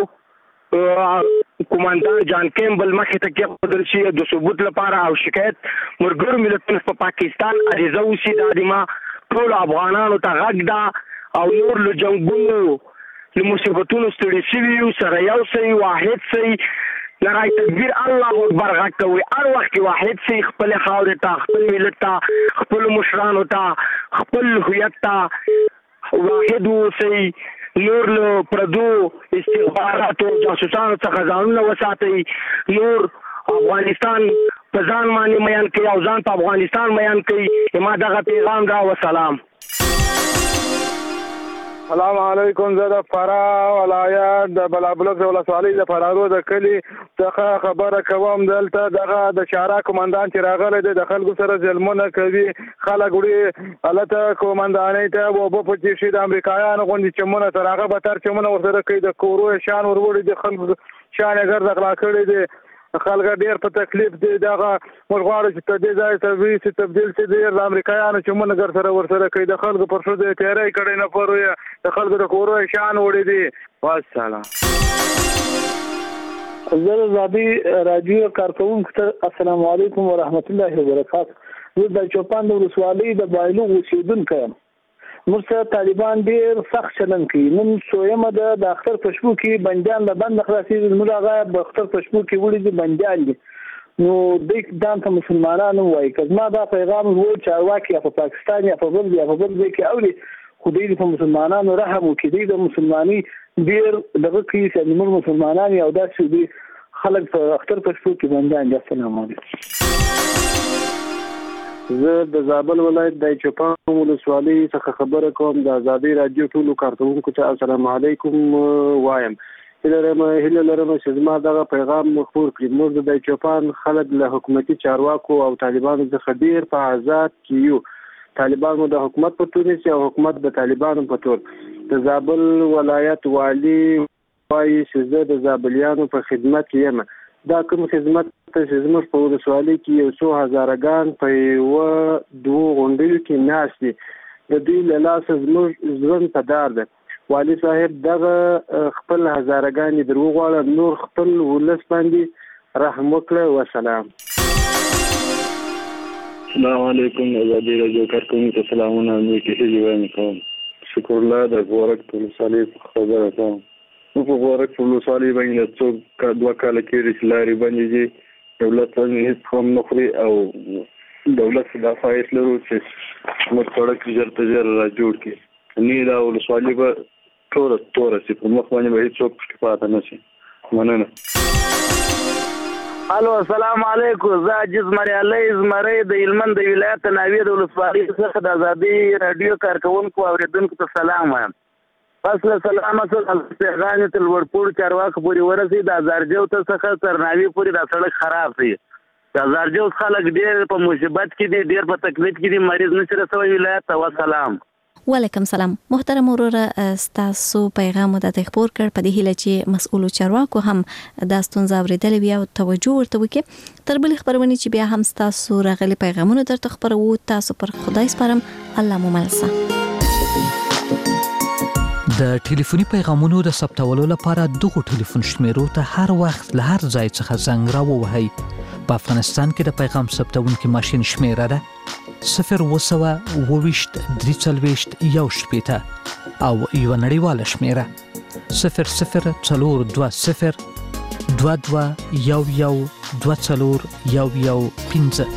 کمانډر جان کیمبل مخې ته کېښودل شي د ثبوت لپاره او شکایت ملګرو ملتونو په پاکستان عریضه وشي دا د ما ټولو افغانانو ته غږ ده او نور له جنګونو له مصیبتونو ستړي شوي یو سره یو شئ واحد شئ لرای تکبیر الله اکبر غږ کوي هر وخت کې واحد سي خپل خاورې ته خپل ملت ته خپل مشرانو ته خپل هویت ته واحد اوسئ نور له پردو استخباراتو جاسوسانو څخه ځانونه وساتئ نور افغانستان په ځان باندې میان کوي او ځان په افغانستان میان کوي ما دغه پیغام دا وسلام. السلام علیکم. زه د فراه ولایت د بلابلوک ولسوالۍ د فرارو د کلي څخه خبره کوم. دلته دغه د شارع کمانډان چې راغلی دی د خلکو سره ظلمونه کوي. خلک وړي هلته کمانډانۍ ته اوبه په څښي د امریکایانو غوندې چمونه تر هغه بدتر چمونه ورسره کوي. د کورو شان وروړي د خلکو شان یې ګرد غلا کړی دی. خلک ډېر په تکلیف دي. دغه موږ غواړو چې په دې ځای ته تبدیل شي. ډېر د امریکایانو چمونه ګر سره ورسره کوي. د خلکو پر ښځو تیاری کړی نه پروي. د خلکو د کورو شان وړي دي. والسلام. زه د ازادي راډیو کارکونکو ته السلام علیکم ورحمت الله وبرکاته. زه د چوپان د ولسوالۍ د بایلوغ اوسېدونکی یم. موږ سره طالبان ډېر سخت چلن کوي. نن سویمه د اختر په شپو کې بندیان له بند خلاصېږي. زموږ هغه د اختر په شپو کې وړي دي بندیان دي. نو دوی ځان ته مسلمانان وایي. که زما دا پیغام وو چارواکي یا په پاکستان یا په بل ځای کې اوري خو دوی په مسلمانانو رحم وکړي. دوی د مسلمانۍ ډېر دغه کوي چې موږ مسلمانان یو داسې دي خلک په اختر په شپو کې بندیان دي. السلام علیکم. زه د زابل ولایت د چوپان ولسوالۍ څخه خبره کوم. د ازادي راډیو ټولو کارکونکو ته السلام علیکم وایم. هیله لرم چې زما دغه پیغام خپور کړي. موږ د چوپان خلک له حکومتي چارواکو او طالبانو څخه ډېر په آزاد کې یو. طالبان د حکومت په تور او حکومت د طالبانو په تور. د زابل ولایت والی وایي چې زه د زابلیانو په خدمت کې یم. دا کوم خدمت چې زموږ په ولسوالۍ کې یو څو هزارګان په یوه دوو غونډیو کې ناست دي. د دوی له لاسه زموږ ژوند په دار ده. والي صاحب دغه خپل هزارګانې در وغواړه نور خپل ولس باندې رحم وکړه. وسلام. السلام علیکم. ازادي راډیو کارکونکو ته سلامونه. نیکې هیلې وایم کوم. شکر الله د غورک ولسوالۍ خبره کوم. په غورک ولسوالۍ باندې څو 2 کال کې لارې باندې دي. دولت هیڅ هم نه خوري او دولت دا فایده لرو چې موږ سړک ژر را جوړ کړي. نه دا ولسوالۍ به تور چې په مخ باندې به هیڅوک پکې پاتې نه شي. مننه. الو السلام علیکم. زه عجز مریالی زمری د هلمند د ولایت ناوې د ولسوالۍ څخه د ازادي راډیو کارکونکو او اوریدونکو ته سلام وایم. پس له سلامه سره پیغام تل ورپور چارواکو پورې ورسي. د زارجو ته څخه تر ناوې پورې دا سړک خراب دی. د زارجو خلک ډېر په مصیبت کې دي ډېر په تکلیف کې دي. مریض نشي رسوي ولایت ته. وسلام. وعلیکم سلام. محترم وروره ستاسو پیغام د خبر کړ په دې هیله چې مسؤل چارواکو هم د ستونزې اوریدل بیا توجه ورته وکړي. تر بل خبرونه چې بیا هم ستاسو راغلي پیغامونه درته خبرو. تاسو پر خدای سپارم. الله مو ملسه. د ټلیفوني پیغامونو د ثبتولو لپاره دغه ټلیفون شمیرو ته هر وخت له هر ځای څخه زنګ راووهئ. په افغانستان کې د پیغام ثبتونکو ماشين شمیره ده 020 340 1 او یو نړیواله شمیره 0040 22 11 24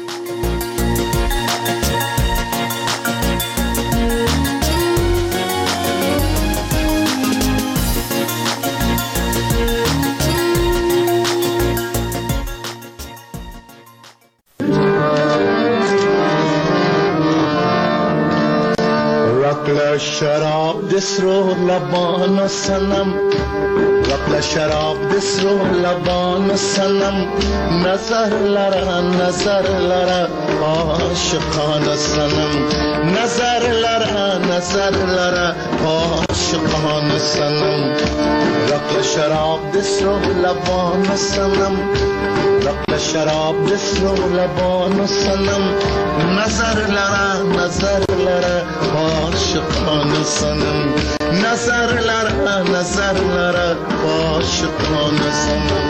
شراب دسرو لبان سنم رقل شراب دسرو لبان سنم نظر لرا عاشقان سنم نظر لرا عاشقان سنم رقل شراب دسرو لبان سنم رقل شراب دسرو لبان سنم نظر لرا عاشقان سنم نظر لرا عاشقان سنم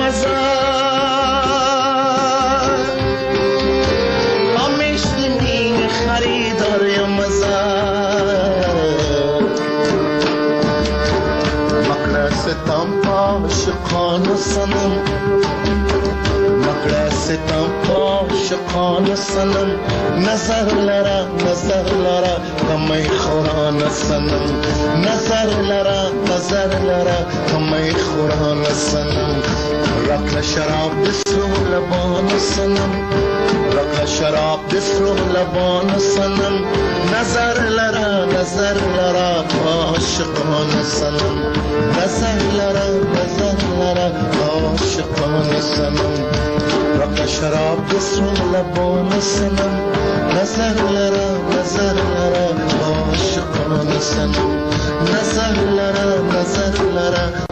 نظر آمیشتنی خریدار یا مزر مقرستم عاشقان سنم مقرستم عاشقان سنم نظر لرا کمی خوران سنم نظر لرا کمی خوران سنم رکل شراب دسرو لبان سنم رکل شراب دسرو لبان سنم نظر لرا عاشقان سنم نظر لرا عاشقان سنم رکل شراب دسرو لبان سنم نظر لرا عاشقان سنم نظر لرا